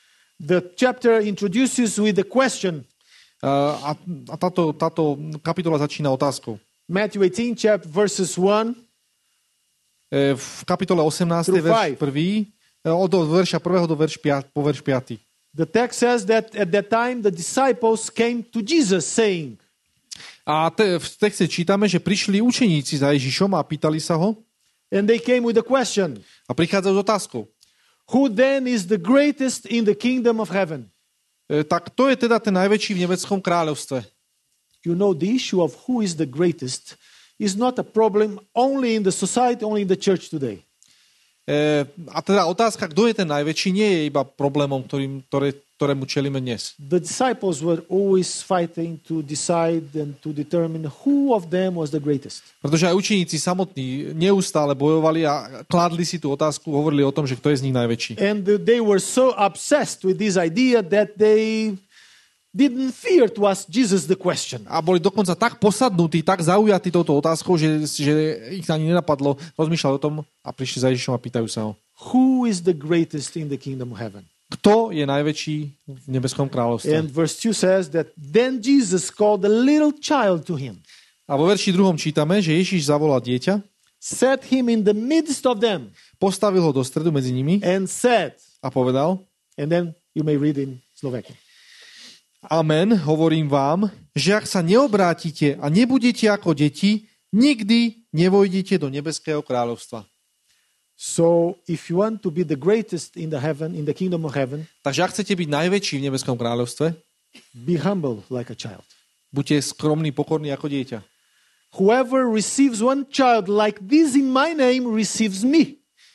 The chapter introduces with the question. A, a táto, táto kapitola začína otázkou. Matthew eighteen, chapter verses one. V kapitole osemnástej, verš prvý, od verša prvého do verš piat, po verš piaty. The text says that at that time the disciples came to Jesus saying. A te, v texte čítame, že prišli učeníci za Ježišom a pýtali sa ho. And they came with a question. A prichádzajú s otázkou. Who then is the greatest in the kingdom of heaven? E, tak to je teda ten najväčší v nebeskom kráľovstve. You know, the issue of who is the greatest is not a problem only in the society, only in the church today. E, a teda otázka, kto je ten najväčší, nie je iba problémom, ktorým, ktoré, ktorému čelíme dnes. The disciples were always fighting to decide and to determine who of them was the greatest. Pretože aj učeníci samotní neustále bojovali a kládli si tú otázku, hovorili o tom, že kto je z nich najväčší. And they were so obsessed with this idea that they didn't fear to ask Jesus the question. A boli dokonca tak posadnutí, tak zaujatí touto otázkou, že, že ich ani nenapadlo rozmýšľať o tom a prišli za Ježišom a pýtajú sa ho. Who is the greatest in the kingdom of heaven? Kto je najväčší v nebeskom kráľovstve? And verse two says that then Jesus called a little child to him. A vo verši druhom čítame, že Ježiš zavolal dieťa, set him in the midst of them, postavil ho do stredu medzi nimi and said, a povedal, and then you may read in Slovakian. Amen, hovorím vám, že ak sa neobrátite a nebudete ako deti, nikdy nevojdete do nebeského kráľovstva. So, if you want to be the greatest in the heaven, in the kingdom of heaven, takže ak chcete byť najväčší v nebeskom kráľovstve, be humble like a child. buďte skromní, pokorní ako dieťa. Whoever receives one child like this in my name receives me.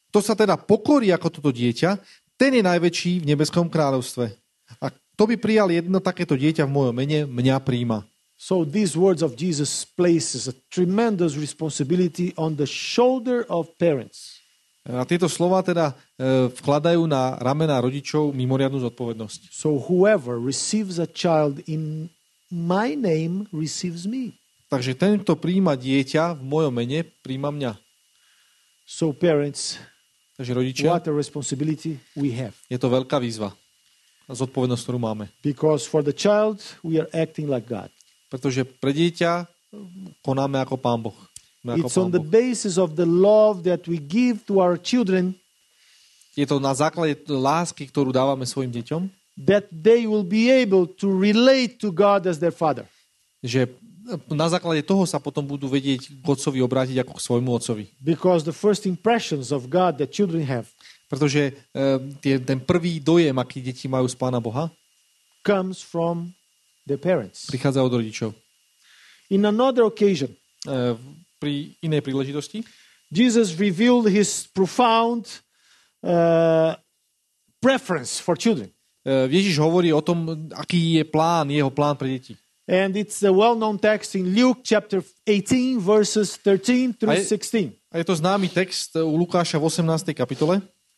Kto sa teda pokorí ako toto dieťa, ten je najväčší v nebeskom kráľovstve. A kto by prijal jedno takéto dieťa v mojom mene, mňa prijíma. So these words of Jesus places a tremendous responsibility on the shoulder of parents. A tieto slova teda e, vkladajú na ramená rodičov mimoriadnu zodpovednosť. So whoever receives a child in my name receives me. Takže ten, kto prijíma dieťa v mojom mene, prijíma mňa. So parents, takže rodičia, what a responsibility we have. Je to veľká výzva a zodpovednosť, ktorú máme. Because for the child we are acting like God. Pretože pre dieťa konáme ako Pán Boh. Ako It's Pán on the Boh. basis of the love that we give to our children. Je to na základe lásky, ktorú dávame svojim deťom, that they will be able to relate to God as their father. Že na základe toho sa potom budú vedieť k otcovi obrátiť ako k svojmu otcovi. Because the first impressions of God that children have Pretože e, tie, ten prvý dojem, aký deti majú z Pána Boha, comes from their parents. prichádza od rodičov. In another occasion, E, pri inej príležitosti Jesus revealed his profound uh, preference for children. e, Ježiš hovorí o tom, aký je plán, jeho plán pre deti. And it's a well-known text in Luke chapter eighteen, verses thirteen through A je- sixteen. A je to známy text u Lukáša v osemnástej kapitole.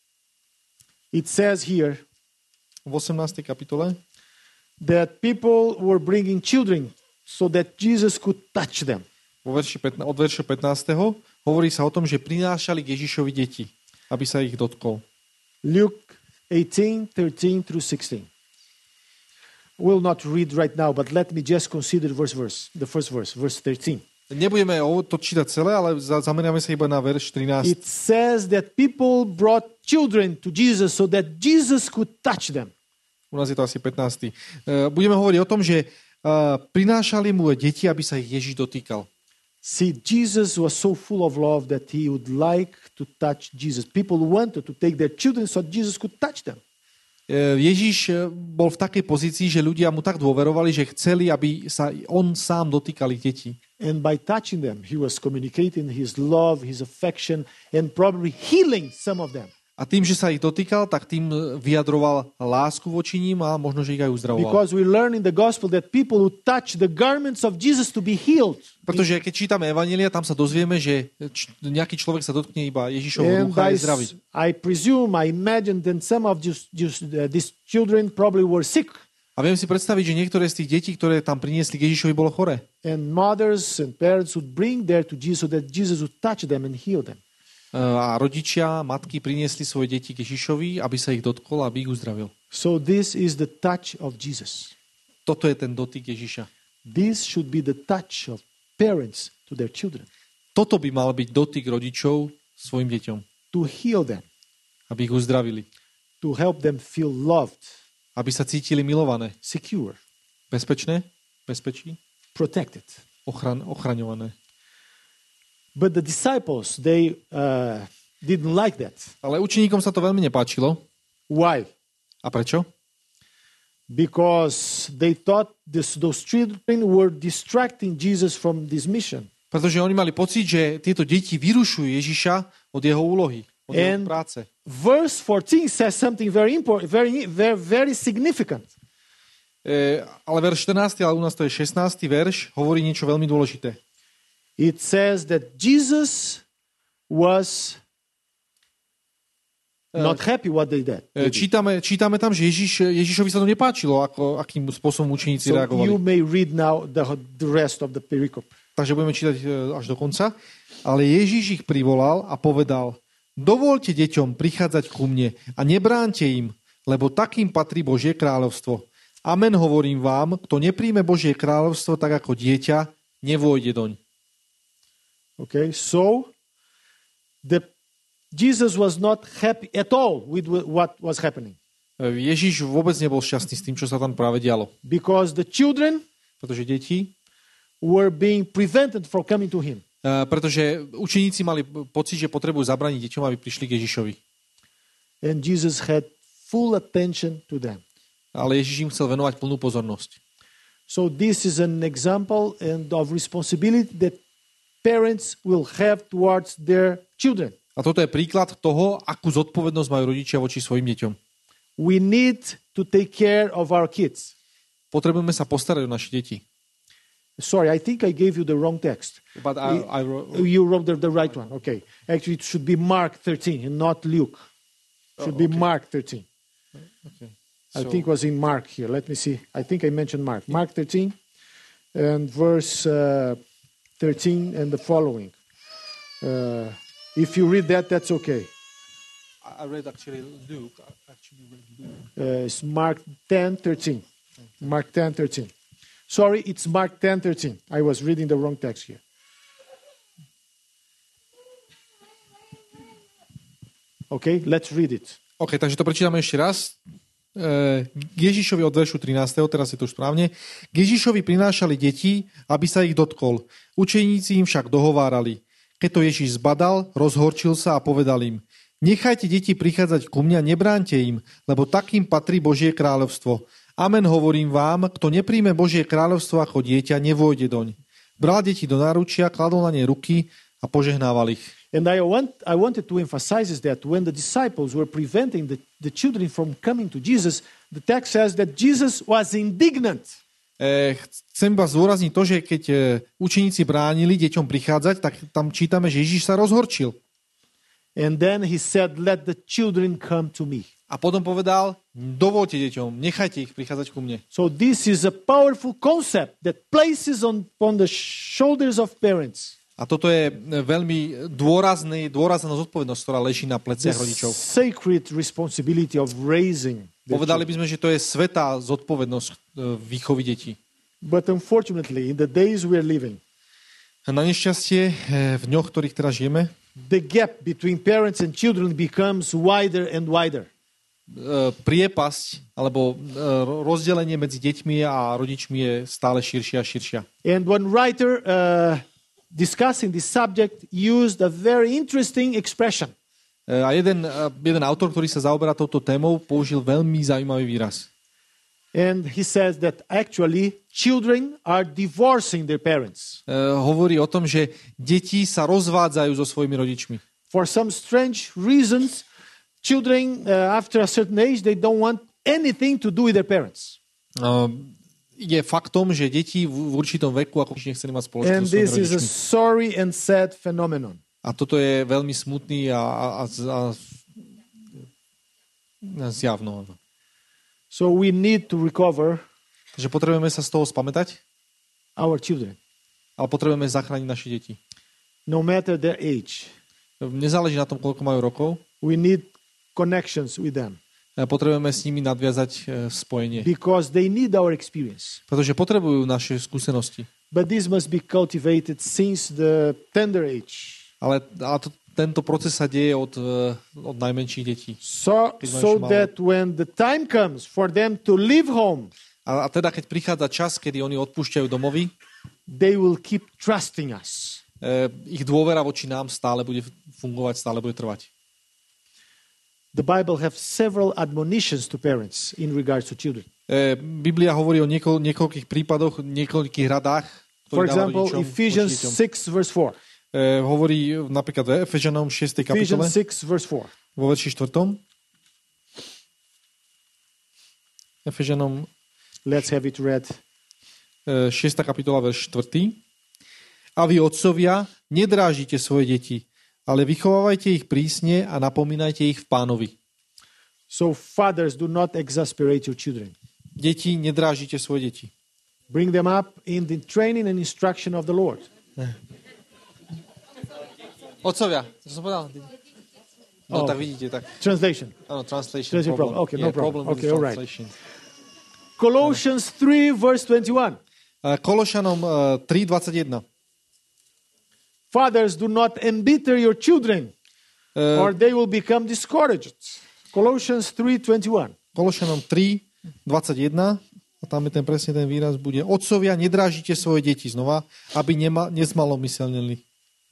It says here V osemnástej kapitole, that people were bringing children so that Jesus could touch them. vo verši pätnásteho, od verša pätnásteho hovorí sa o tom, že prinášali k Ježišovi deti, aby sa ich dotkol. Luke eighteen, thirteen through sixteen. We'll not read right now, but let me just consider verse verse, the first verse, verse thirteen. Nebudeme to čítať celé, ale za- zameriame sa iba na verš trinásť. It says that people brought children to Jesus so that Jesus could touch them. U nás je to asi pätnásty. E, Budeme hovoriť o tom, že e, prinášali mu deti, aby sa ich Ježiš dotýkal. See, Jesus was so full of love that he would like to touch Jesus. People wanted to take their children so Jesus could touch them. E, Ježiš e, bol v takej pozícii, že ľudia mu tak dôverovali, že chceli, aby sa on sám dotýkal ich detí. And by touching them, he was communicating his love, his affection, and probably healing some of them. A tým, že sa ich dotýkal, tak tým vyjadroval lásku voči ním a možno, že ich aj uzdravoval. Because we learn in the gospel that people who touch the garments of Jesus to be healed. Pretože keď čítame Evanjelia, tam sa dozvieme, že č- nejaký človek sa dotkne iba Ježišovho And ducha a I, je zdravý. I presume, I imagine that some of just, just, uh, these children probably were sick. A viem si predstaviť, že niektoré z tých detí, ktoré tam priniesli k Ježišovi, bolo choré. And mothers and parents would bring there to Jesus so that Jesus would touch them and heal them. A rodičia, matky priniesli svoje deti k Ježišovi, aby sa ich dotkol, aby ich uzdravil. So this is the touch of Jesus. Toto je ten dotyk Ježiša. This should be the touch of parents to their children. Toto by mal byť dotyk rodičov svojim deťom, To heal them, aby ich uzdravili, to help them feel loved, aby sa cítili milované, secure, bezpečné, bezpečí, protected. ochran, ochraňované. But the disciples, they uh, didn't like that. Ale učeníkom sa to veľmi nepáčilo. Why? A prečo? Because they thought this, those children were distracting Jesus from this mission. Pretože oni mali pocit, že tieto deti vyrušujú Ježiša od jeho úlohy, od jeho And práce. verse fourteen says something very important, very, very, very significant. E, ale verš štrnásty, ale u nás to je šestnásty verš, hovorí niečo veľmi dôležité. It says that Jesus was not happy what they did. E, čítame, čítame tam, že Ježiš, Ježišovi sa to nepáčilo, ako, akým spôsobom učeníci So reagovali. you may read now the, the rest of the pericope. Takže budeme čítať e, až do konca. Ale Ježiš ich privolal a povedal: Dovoľte deťom prichádzať ku mne a nebránte im, lebo takým patrí Božie kráľovstvo. Amen, hovorím vám, kto nepríjme Božie kráľovstvo tak ako dieťa, nevôjde doň. Okay, so the Jesus was not happy at all with what was happening E, Ježiš vôbec nebol šťastný s tým, čo sa tam práve dialo. because the children Pretože deti, were being prevented from coming to him. e, pretože učeníci mali pocit, že potrebujú zabrániť deťom, aby prišli k Ježišovi. And Jesus had full attention to them. Ale Ježiš im chcel venovať plnú pozornosť. So this is an example and of responsibility that parents will have towards their children. A toto je príklad toho, akú zodpovednosť majú rodičia voči svojim deťom. We need to take care of our kids. Potrebujeme sa postarať o naše deti. Sorry, I think I gave you the wrong text. But I, I wrote... You wrote the, the right one. Okay. Actually, it should be Mark thirteen and not Luke. It should oh, okay. be Mark thirteen. Okay. So... I think it was in Mark here. Let me see. I think I mentioned Mark. Mark thirteen and verse uh, thirteen and the following. Uh, if you read that, that's okay. I read actually Luke. I actually read Luke. Uh, it's Mark ten thirteen. Mark ten thirteen. Sorry, it's Mark ten thirteen. I was reading the wrong text here. Okay, let's read it. OK, takže to prečítame ešte raz. E, k Ježišovi od veršu trinásteho, teraz je to už správne. K Ježišovi prinášali deti, aby sa ich dotkol. Učeníci im však dohovárali. Keď to Ježiš zbadal, rozhorčil sa a povedal im: Nechajte deti prichádzať ku mňa, nebránte im, lebo takým patrí Božie kráľovstvo. Amen, hovorím vám, kto nepríjme Božie kráľovstvo ako dieťa, nevôjde doň. Bral deti do náručia, kladol na ne ruky a požehnával ich. And I want I wanted to emphasize is that when the disciples were preventing the, the children from coming to Jesus, the text says that Jesus was indignant. E, chcem vás zdôrazniť to, že keď učeníci bránili deťom prichádzať, tak tam čítame, že Ježiš sa rozhorčil. And then he said, let the children come to me. A potom povedal, dovolte deťom, nechajte ich prichádzať ku mne. So this is a powerful concept that places on, on the shoulders of parents. A toto je veľmi dôrazný, dôrazná zodpovednosť, ktorá leží na pleciach rodičov. Sacred responsibility of raising. Povedali by sme, že to je svätá zodpovednosť výchovy detí. But unfortunately, in the days we are living, a na nešťastie v dňoch, ktorých teraz žijeme, the gap between parents and children becomes wider and wider. Priepasť alebo rozdelenie medzi deťmi a rodičmi je stále širšia a širšia. And one writer uh, discussing this subject used a very interesting expression. A jeden, jeden autor, ktorý sa zaoberá touto témou, použil veľmi zaujímavý výraz. And he says that actually children are divorcing their parents. Uh, hovorí o tom, že deti sa rozvádzajú so svojimi rodičmi. For some strange reasons, children uh, after a certain age they don't want anything to do with their parents. Uh, je faktom, že deti v určitom veku ako nechceli mať spoločnosť so svojimi rodičmi. And this is a sorry and sad phenomenon. A toto je veľmi smutný a, a, a, a zjavno. So we need to recover. Takže potrebujeme sa z toho spamätať. Our children. Ale potrebujeme zachrániť naše deti. No matter their age. Nezáleží na tom, koľko majú rokov. We need connections with them. Potrebujeme s nimi nadviazať spojenie. Because they need our experience. Pretože potrebujú naše skúsenosti. But this must be cultivated since the tender age. Ale, ale to, tento proces sa deje od, od najmenších detí. So, so that when the time comes for them to leave home, a, a teda keď prichádza čas, kedy oni odpúšťajú domovy, they will keep trusting us. E, ich dôvera voči nám stále bude fungovať, stále bude trvať. The Bible have several admonitions to parents in regards to children. E, Biblia hovorí o niekoľ, niekoľkých prípadoch, niekoľkých radách. For example, Ephesians six verse four. E, hovorí napríklad v Efežanom šiestej kapitole. Ephesians six verse four. Vo verši štvrtom. Efežanom Let's have it read. E, šiesta kapitola, verš štvrtý. A vy, otcovia, nedrážite svoje deti, ale vychovávajte ich prísne a napomínajte ich v Pánovi. So fathers, do not exasperate your children. Deti, nedrážite svoje deti. Bring them up in the training and instruction of the Lord. Otcovia, to som povedal. No oh. tak vidíte, tak. Translation. Áno, translation. Translation problem. problem. Okay, yeah, no problem. problem Okay, all right. Translation. Colossians three verse twenty-one. Uh, Kološanom uh, tri dvadsaťjeden. Fathers, do not embitter your children, uh, or they will become discouraged. Colossians three twenty-one. Kološanom tri dvadsaťjeden. A tam je ten presne ten výraz, bude: Otcovia, nedrážite svoje deti znova, aby nema, nezmalomyselnili.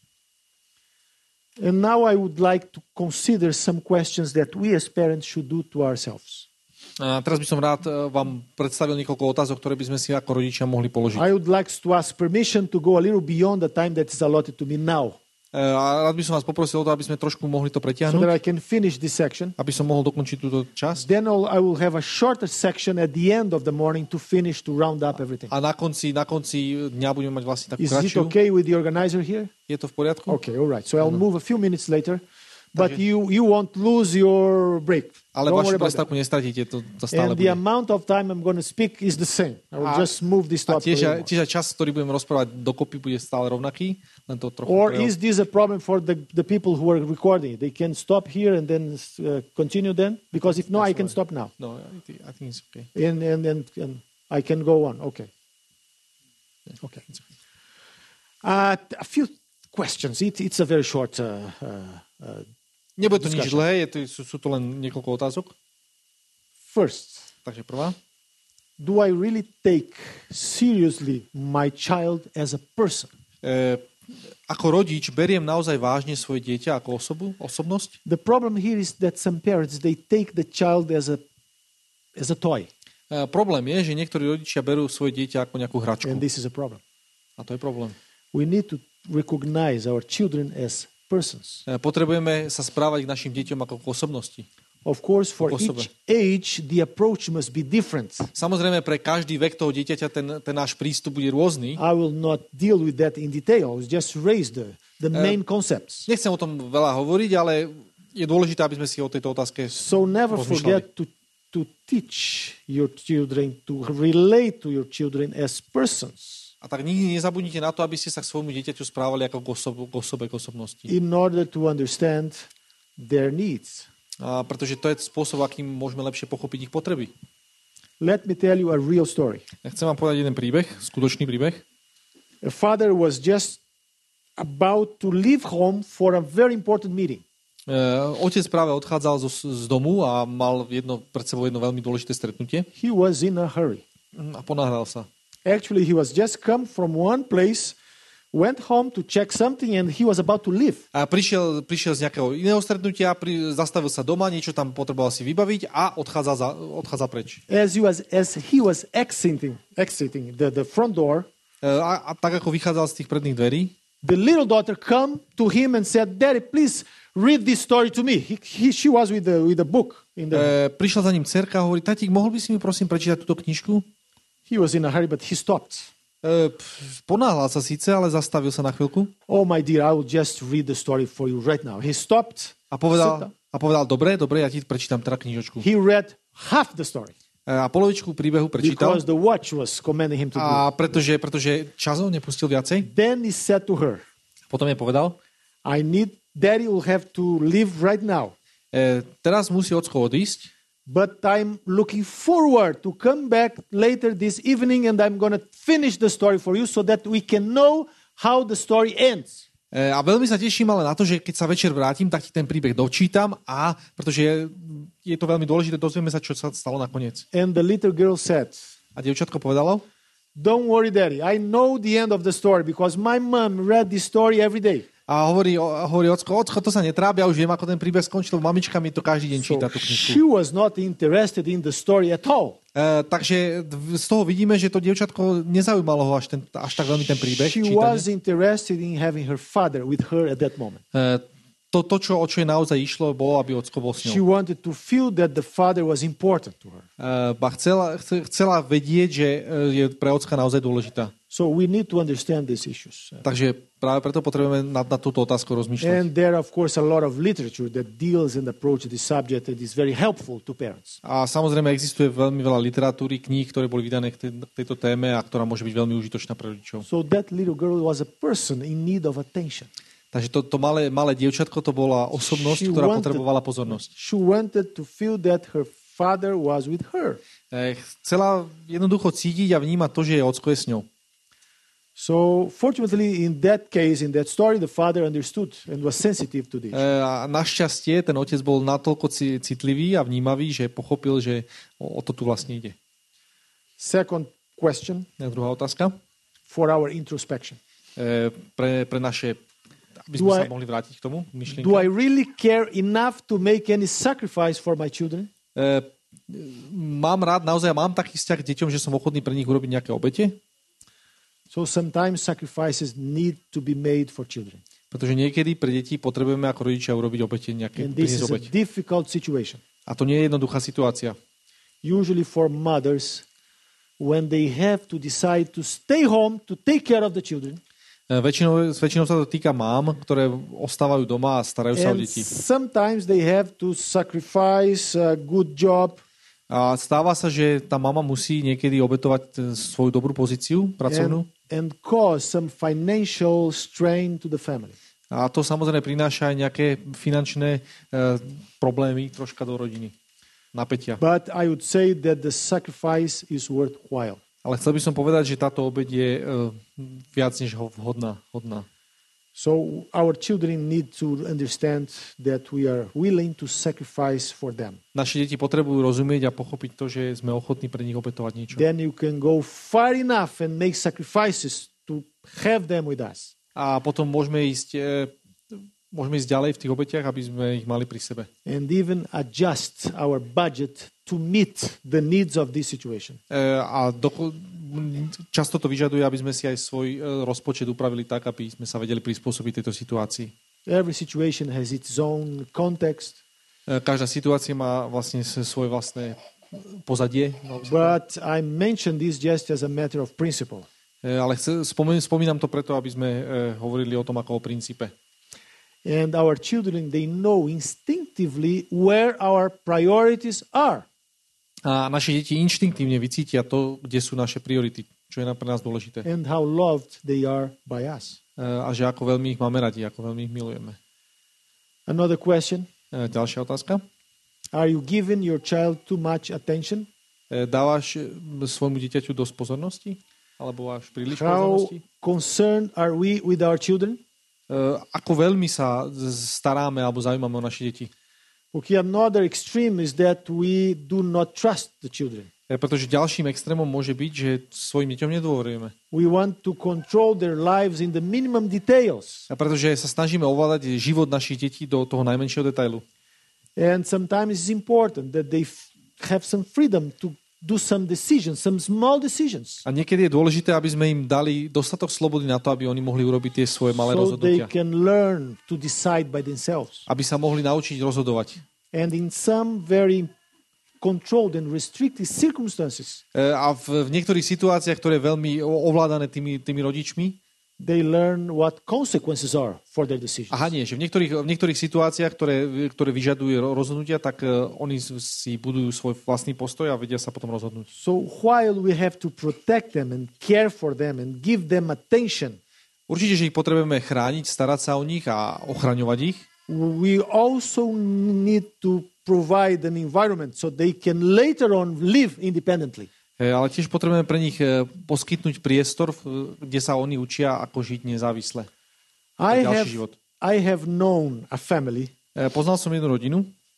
And now I would like to consider some questions that we as parents should do to ourselves. A teraz by som rád vám predstavil niekoľko otázok, ktoré by sme si ako rodičia mohli položiť. I would like to ask permission to go a little beyond the time that is allotted to me now. A rád by som vás poprosil o to, aby sme trošku mohli to so pretiahnuť, that I can finish this section. aby som mohol dokončiť túto časť. Then I'll, I will have a shorter section at the end of the morning to finish, to round up everything. A na konci, na konci dňa budeme mať vlastne takú Is it kratšiu. okay with the organizer here? Je to v poriadku? Okay, all right. So I'll move a few minutes later, but you, you won't lose your break. Ale Don't vašu worry about that. prestávku nestratíte, to to stále And the bude. amount of time I'm going to speak is the same. I will A- just move this to A up. tiež, a aj- little more. tiež aj čas, ktorý budem rozprávať dokopy, bude stále rovnaký, len to trochu Or prejel. is this a problem for the, the people who are recording? They can stop here and then uh, continue then? Because if no, I can stop now. No, I thi- I think it's okay. And, and, and, and I can go on. Okay. Okay. Uh, a few questions. It, it's a very short uh, uh, uh, Nebude to nič Discussion. dlhé, je to, sú, sú to len niekoľko otázok. First. Takže prvá. Do I really take seriously my child as a person? E, ako rodič beriem naozaj vážne svoje dieťa ako osobu, osobnosť. The problem here is that some parents, they take the child as a as a toy. E, problém je, že niektorí rodičia berú svoje dieťa ako nejakú hračku. And this is a problem. A to je problém. We need to recognize our children as persons. E, potrebujeme sa správať k našim deťom ako k osobnosti. Of course, for Ako osobe. each age, the approach must be different. Samozrejme, pre každý vek toho dieťaťa ten, ten náš prístup bude rôzny. I will not deal with that in detail. I'll just raise the, the main concepts. Nechcem o tom veľa hovoriť, ale je dôležité, aby sme si o tejto otázke So never rozmýšľali. forget to, to teach your children, to relate to your children as persons A tak nikdy nezabudnite na to, aby ste sa k svojmu dieťaťu správali ako k osobe, k, osobe, k osobnosti. in order to understand their needs. A pretože to je spôsob, akým môžeme lepšie pochopiť ich potreby. Let me tell you a real story. Ja chcem vám povedať jeden príbeh, skutočný príbeh. A father was just about to leave home for a very important meeting. E, otec práve odchádzal zo, z domu a mal jedno, pred sebou jedno veľmi dôležité stretnutie He was in a hurry. a ponáhľal sa. Actually, he was just come from one place, went home to check something, and he was about to leave. A prišiel, prišiel z nejakého iného stretnutia, pri, zastavil sa doma, niečo tam potreboval si vybaviť a odchádza, za, odchádza preč. As he was, as he was exiting, exiting the, the front door, E, a, a tak ako vychádzal z tých predných dverí, the little daughter come to him and said, "Daddy, please read this story to me." He, he, she was with the, with the book. In the, e, prišla za ním dcerka a hovorí, tatík, mohol by si mi prosím prečítať túto knižku? he was in a hurry, but he stopped. E, ponáhľal sa síce, ale zastavil sa na chvíľku Oh, my dear, I will just read the story for you right now. He stopped. a Sit povedal, down. a povedal dobre, dobre, ja ti prečítam teda knižočku. He read half the story E, a polovičku príbehu prečítal, because the watch was commanding him to do. a pretože, pretože čas ho nepustil viacej, Then he said to her, potom je povedal, I need, Daddy will have to leave right now, e, teraz musí ocko odísť, but I'm looking forward to come back later this evening and I'm going to finish the story for you so that we can know how the story ends. E, a veľmi sa teším ale na to, že keď sa večer vrátim, tak ti ten príbeh dočítam a pretože je, je to veľmi dôležité, dozvieme sa, čo sa stalo nakoniec. And the little girl said, A dievčatko povedalo, don't worry, Daddy. I know the end of the story because my mom read this story every day. a hovorí, o- hovorí ocko, ocko, to sa netrábi, ja už viem, ako ten príbeh skončil, mamička mi to každý deň So číta tú knižku. she was not interested in the story at all. E, takže d- z toho vidíme, že to dievčatko nezaujímalo ho až, ten, až tak veľmi ten príbeh. She čítanie. was interested in having her father with her at that moment. E, to, to čo, o čo jej naozaj išlo, bolo, aby ocko bol s She ňou. wanted to feel that the father was important to her. E, ba chcela, chce- chcela vedieť, že e, je pre ocka naozaj dôležitá. So we need to understand these issues. Takže práve preto potrebujeme nad, nad túto otázku rozmýšľať. And there are, of course, a lot of literature that deals and approaches this subject and is very helpful to parents. A samozrejme existuje veľmi veľa literatúry, kníh, ktoré boli vydané k tej, k tejto téme a ktorá môže byť veľmi užitočná pre rodičov. So that little girl was a person in need of attention. Takže to, to malé, malé dievčatko to bola osobnosť, She ktorá wanted- potrebovala pozornosť. She wanted to feel that her father was with her. E, chcela jednoducho cítiť a vnímať to, že jej ocko je s ňou. So fortunately, in that case, in that story, the father understood and was sensitive to this. E, a našťastie ten otec bol natoľko ci- citlivý a vnímavý, že pochopil, že o, o to tu vlastne ide. Second question A druhá otázka. for our introspection. E, pre, pre naše, aby Do sme sa I- mohli vrátiť k tomu, myšlienka. Do I really care enough to make any sacrifice for my children? E, mám rád, naozaj mám taký vzťah k deťom, že som ochotný pre nich urobiť nejaké obete. So sometimes sacrifices need to be made for children. Pretože niekedy pre deti potrebujeme ako rodičia urobiť obete, nejaké And this priniesť is a obeť. difficult situation. A to nie je jednoduchá situácia. Usually for mothers, when they have to decide to stay home to take care of the children. Väčšinou, väčšinou sa to týka mám, ktoré ostávajú doma a starajú sa o And deti. sometimes they have to sacrifice a good job. A stáva sa, že tá mama musí niekedy obetovať svoju dobrú pozíciu pracovnú. And, and cause some financial strain to the family. A to samozrejme prináša aj nejaké finančné uh, problémy troška do rodiny. Napätia. But I would say that the sacrifice is worthwhile. Ale chcel by som povedať, že táto obeť je uh, viac než vhodná. hodná. So our children need to understand that we are willing to sacrifice for them. Naše deti potrebujú rozumieť a pochopiť to, že sme ochotní pre nich obetovať niečo. Then you can go far enough and make sacrifices to have them with us. A potom môžeme ísť, uh, môžeme ísť ďalej v tých obetiach, aby sme ich mali pri sebe. And even adjust our budget to meet the needs of this situation. Uh, a doko- často to vyžaduje, aby sme si aj svoj uh, rozpočet upravili tak, aby sme sa vedeli prispôsobiť tejto situácii. Every situation has its own context. Uh, každá situácia má vlastne svoje vlastné pozadie. But I mentioned this just as a matter of principle. Uh, ale chce, spomínam, spomínam to preto, aby sme uh, hovorili o tom ako o princípe. And our children, they know instinctively where our priorities are. A naše deti inštinktívne vycítia to, kde sú naše priority, čo je pre nás dôležité. And how loved they are by us. A že ako veľmi ich máme radi, ako veľmi ich milujeme. Another question. Ďalšia otázka. Are you giving your child too much attention? Dávaš svojmu dieťaťu dosť pozornosti? Alebo máš príliš How pozornosti? concerned are we with our children? Ako veľmi sa staráme alebo zaujímame o naše deti? Okay, another extreme is that we do not trust the children. Pretože ďalším extrémom môže byť, že svojim deťom nedôverujeme. We want to control their lives in the minimum details. A pretože sa snažíme ovládať život našich detí do toho najmenšieho detailu. And sometimes it's important that they f- have some freedom to do some decisions, some small decisions. A niekedy je dôležité, aby sme im dali dostatok slobody na to, aby oni mohli urobiť tie svoje malé So they rozhodnutia. can learn to decide by themselves. Aby sa mohli naučiť rozhodovať. And in some very controlled and restricted circumstances, A v, v niektorých situáciách, ktoré je veľmi ovládané tými, tými rodičmi, they learn what consequences are for their decisions. aha nie, že v niektorých, v niektorých situáciách, ktoré, ktoré vyžadujú rozhodnutia, tak uh, oni si budujú svoj vlastný postoj a vedia sa potom rozhodnúť. So while we have to protect them and care for them and give them attention, Určite, že ich potrebujeme chrániť, starať sa o nich a ochraňovať ich, we also need to provide an environment so they can later on live independently. ale tiež potrebujeme pre nich poskytnúť priestor, kde sa oni učia, ako žiť nezávisle. I ďalší have, život. I have known a family Poznal som jednu rodinu,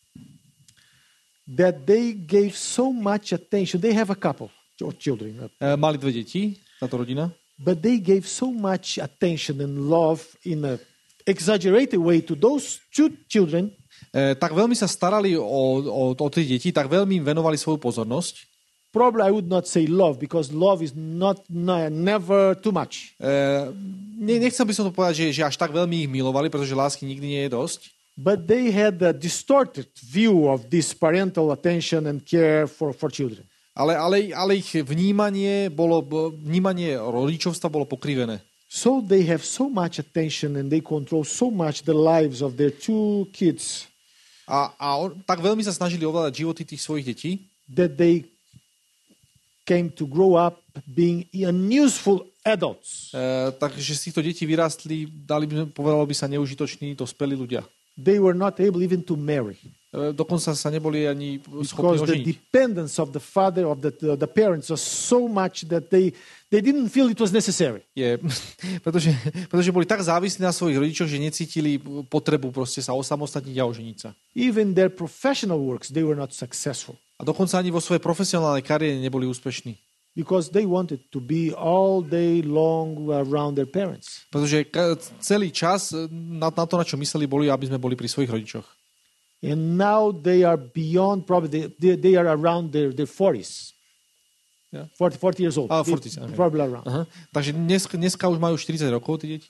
that they gave so much attention. They have a couple of children, mali dve deti, táto rodina, but they gave so much attention and love in a exaggerated way to those two children tak veľmi sa starali o, o, o tie deti, tak veľmi im venovali svoju pozornosť. Probably I would not say love because love is not, no, never too much. Uh, nechcel by som to povedať, že, že až tak veľmi ich milovali, pretože lásky nikdy nie je dosť. But they had a distorted view of this parental attention and care for, for children. Ale, ale, ale ich vnímanie, bolo, vnímanie rodičovstva bolo pokrivené. So they have so much attention and they control so much the lives of their two kids. A, a on, tak veľmi sa snažili ovládať životy tých svojich detí, that they came to grow up being unuseful adults. e, takže z týchto detí vyrástli, dali by, povedalo by sa, neužitoční dospelí ľudia. They were not able even to marry. E, dokonca sa neboli ani schopní Because the oženiť. dependence of the father, of the, the parents was so much that they, they didn't feel it was necessary. Je, pretože, pretože boli tak závislí na svojich rodičoch, že necítili potrebu proste sa osamostatniť a oženiť sa. Even their professional works, they were not successful. A dokonca ani vo svojej profesionálnej kariére neboli úspešní. Because they wanted to be all day long around their parents. Pretože celý čas na, na to, na čo mysleli, boli, aby sme boli pri svojich rodičoch. And now they are beyond, probably they, they are around their, their forties. Yeah. forty, forty years old. Ah, They- forties, okay. Probably around. Aha. Takže dnes, dneska už majú štyridsať rokov, tí deti.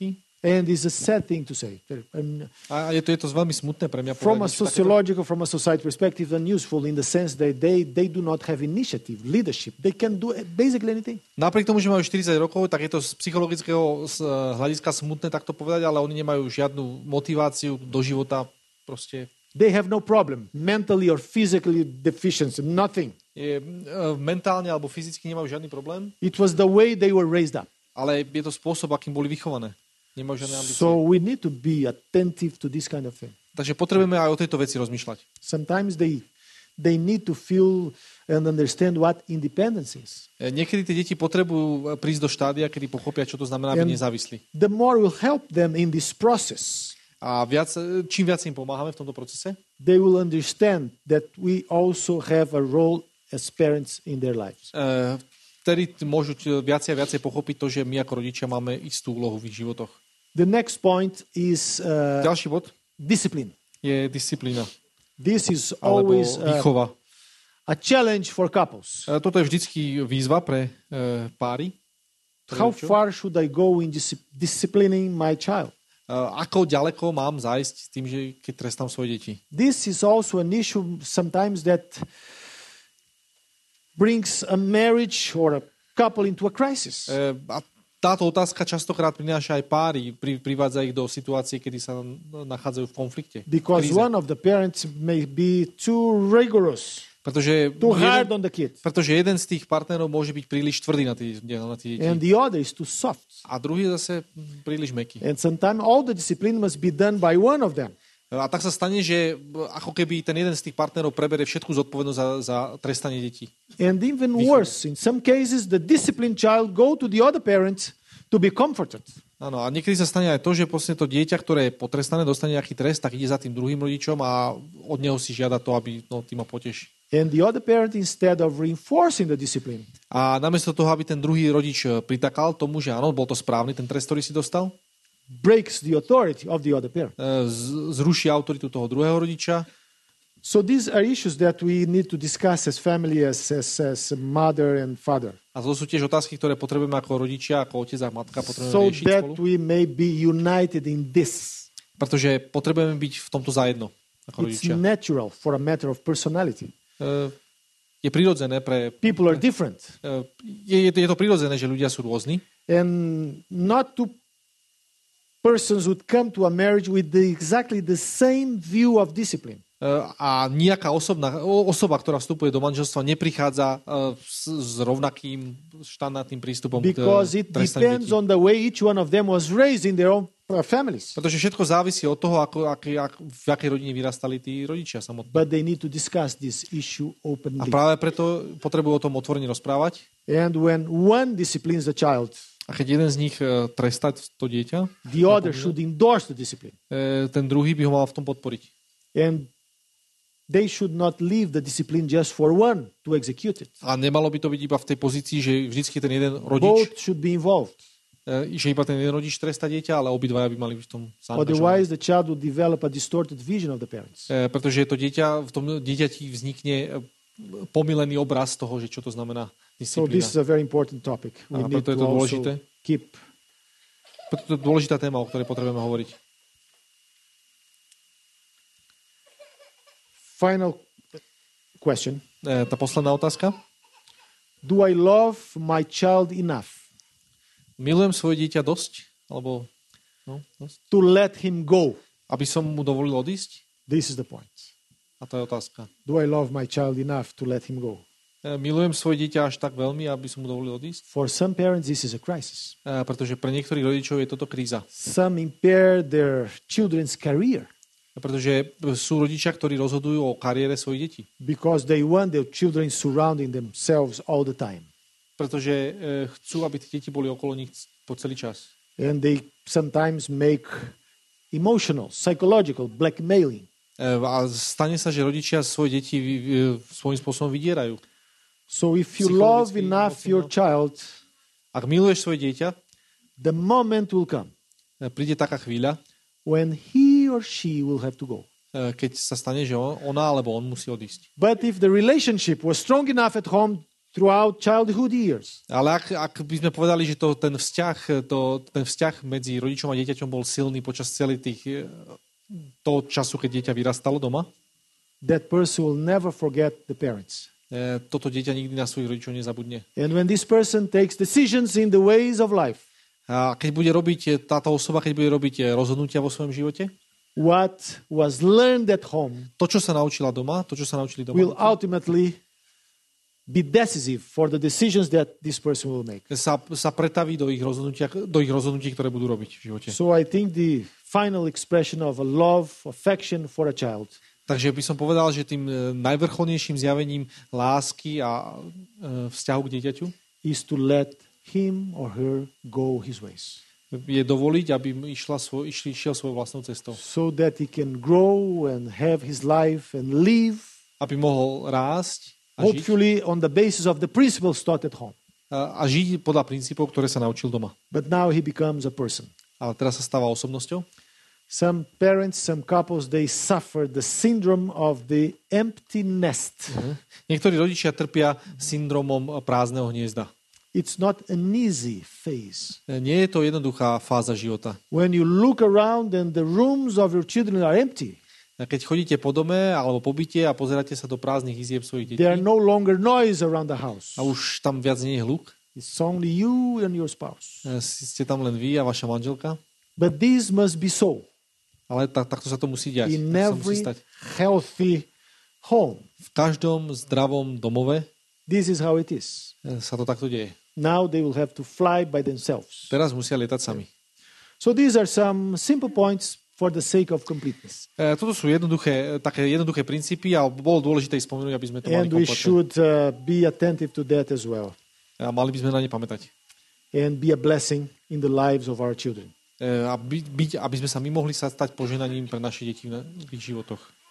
And it's a sad thing to say. Um, A je to, je to veľmi smutné pre mňa. From a povedať niečo sociological, from a society perspective, unuseful in the sense that they, they do not have initiative, leadership. They can do basically anything. Napriek tomu, že majú štyridsať rokov, tak je to z psychologického hľadiska smutné takto povedať, ale oni nemajú žiadnu motiváciu do života. Proste. They have no problem, mentally or physically deficiency, nothing. Je, mentálne alebo fyzicky nemajú žiadny problém. It was the way they were raised up. Ale je to spôsob, akým boli vychované. Nemajú žiadne ambície. So we need to be attentive to this kind of thing. Takže potrebujeme aj o tejto veci rozmýšľať. Sometimes they, they need to feel and understand what independence is. Niekedy tie deti potrebujú prísť do štádia, kedy pochopia, čo to znamená byť nezávislí. The more we'll help them in this process, a viac, čím viac im pomáhame v tomto procese, they will understand that we also have a role as parents in their lives. Uh, vtedy môžu viacej a viacej pochopiť to, že my ako rodičia máme istú úlohu v ich životoch. The next point is uh, Ďalší bod discipline. Je disciplína. This is alebo always výchova. Uh, a challenge for couples. Uh, toto je vždycky výzva pre uh, páry. How far should I go in dis- disciplining my child? Uh, ako ďaleko mám zájsť s tým, že keď trestám svoje deti? This is also an issue sometimes that brings a marriage or a couple into a crisis. Uh, a táto otázka častokrát prináša aj páry, pri, privádza ich do situácie, kedy sa nachádzajú v konflikte. Because kríze. One of the parents may be too rigorous, pretože, too hard jeden, on the kids. pretože jeden z tých partnerov môže byť príliš tvrdý na tie, na tie deti. And the other is too soft. A druhý zase príliš mäkký. And sometimes all the discipline must be done by one of them. A tak sa stane, že ako keby ten jeden z tých partnerov preberie všetku zodpovednosť za, za trestanie detí. And even worse, in some cases, the disciplined child go to the other parents to be comforted. Áno, a niekedy sa stane aj to, že posledne to dieťa, ktoré je potrestané, dostane nejaký trest, tak ide za tým druhým rodičom a od neho si žiada to, aby no, tým ma poteší. And the other parent, instead of reinforcing the discipline, a namiesto toho, aby ten druhý rodič pritakal tomu, že áno, bol to správny ten trest, ktorý si dostal, breaks the authority of the other parent. Z- zruší autoritu toho druhého rodiča. So these are issues that we need to discuss as family, as, as, as mother and father. A to sú tiež otázky, ktoré potrebujeme ako rodičia, ako otec a matka potrebujeme So riešiť that spolu. we may be united in this. Pretože potrebujeme byť v tomto zajedno ako It's rodičia. natural for a matter of personality. Uh, je prirodzené pre... People are different. Uh, je, je, to, je to prirodzené, že ľudia sú rôzni. And not two persons would come to a marriage with the, exactly the same view of discipline. A nejaká osobná, osoba, ktorá vstupuje do manželstva, neprichádza s, s rovnakým štandardným prístupom Because k it trestaniu depends detí. on the way each one of them was raised in their own families. Pretože všetko závisí od toho, ako, ak, ak, v akej rodine vyrastali tí rodičia samotní. But they need to discuss this issue A openly. práve preto potrebujú o tom otvorene rozprávať. And when one disciplines the child, A keď jeden z nich e, trestá to dieťa, the other should endorse the discipline. e, ten druhý by ho mal v tom podporiť. And they should not leave the discipline just for one to execute it. A nemalo by to byť iba v tej pozícii, že vždycky ten jeden rodič, Both should be involved. e, že iba ten jeden rodič trestá dieťa, ale obidvaja by mali byť v tom zaangažovaní. Otherwise, the child will develop a distorted vision of the parents. E, pretože to dieťa, v tom dieťati vznikne e, pomylený obraz toho, že čo to znamená So disciplína. this is a very important topic. We A need preto je to to also dôležité. keep. Preto to je dôležitá téma, o ktorej potrebujeme hovoriť. Final question. E, tá posledná otázka. Do I love my child enough Milujem svoje dieťa dosť? Alebo no, dosť? to let him go? Aby som mu dovolil odísť? This is the point. A to je otázka. Do I love my child enough to let him go? E, milujem svoje dieťa až tak veľmi, aby som mu dovolil odísť? For some parents, this is a crisis. E, pretože pre niektorých rodičov je toto kríza. Some impair their children's career E, pretože sú rodičia, ktorí rozhodujú o kariére svojich detí. because they want their children surrounding themselves all the time. Pretože e, chcú, aby tie deti boli okolo nich po celý čas. And they sometimes make emotional, psychological blackmailing. E, a stane sa, že rodičia svoje deti vy, vy, svojím spôsobom vydierajú. So if you love Psychologicky, enough your emotional. child, Ak miluješ svoje dieťa, the moment will come e, príde taká chvíľa, when he or she will have to go. e, keď sa stane, že on, ona alebo on musí odísť. But if the relationship was strong enough at home throughout childhood years. Ale ak, ak by sme povedali, že to, ten, vzťah, to, ten vzťah medzi rodičom a dieťaťom bol silný počas celých tých, toho času, keď dieťa vyrastalo doma, that person will never forget the parents. Toto dieťa nikdy na svojich rodičov nezabudne. And when this person takes decisions in the ways of life, a keď bude robiť táto osoba, keď bude robiť rozhodnutia vo svojom živote, what was learned at home, to, čo sa naučila doma, to, čo sa naučili doma, will ultimately be decisive for the decisions that this person will make. Sa, sa pretaví do ich rozhodnutia, do ich rozhodnutí, ktoré budú robiť v živote. So I think the final expression of a love, affection for a child, takže by som povedal, že tým najvrcholnejším zjavením lásky a vzťahu k dieťaťu is to let him or her go his ways. Je dovoliť, aby išla svoj, išli, išiel svojou vlastnou cestou. So that he can grow and have his life and live. Aby mohol rásť a hopefully žiť. On the basis of the principles taught at home. A, a žiť podľa princípov, ktoré sa naučil doma. But now he becomes a person. Ale teraz sa stáva osobnosťou. Some parents, some couples, they suffer the syndrome of the empty nest. Uh-huh. Niektorí rodičia trpia syndromom prázdneho hniezda. It's not an easy phase. Nie je to jednoduchá fáza života. When you look around and the rooms of your children are empty. A keď chodíte po dome alebo po byte a pozeráte sa do prázdnych izieb svojich detí. There are no longer noise around the house. A už tam viac nie je hluk. It's only you and your spouse. Ste tam len vy a vaša manželka. But this must be so. Ale tak, takto sa to musí diať. In every healthy home. V každom zdravom domove this is how it is. Sa to takto deje. Now they will have to fly by themselves. Teraz musia lietať sami. So these are some simple points for the sake of completeness. E, toto sú jednoduché, také jednoduché princípy a bolo dôležité spomenúť, aby sme to and mali kompletné. And we should uh, be attentive to that as well. A mali by sme na ne pamätať. And be a blessing in the lives of our children. A byť, aby sme sa my mohli sa stať poženaním pre naše deti v ich životoch.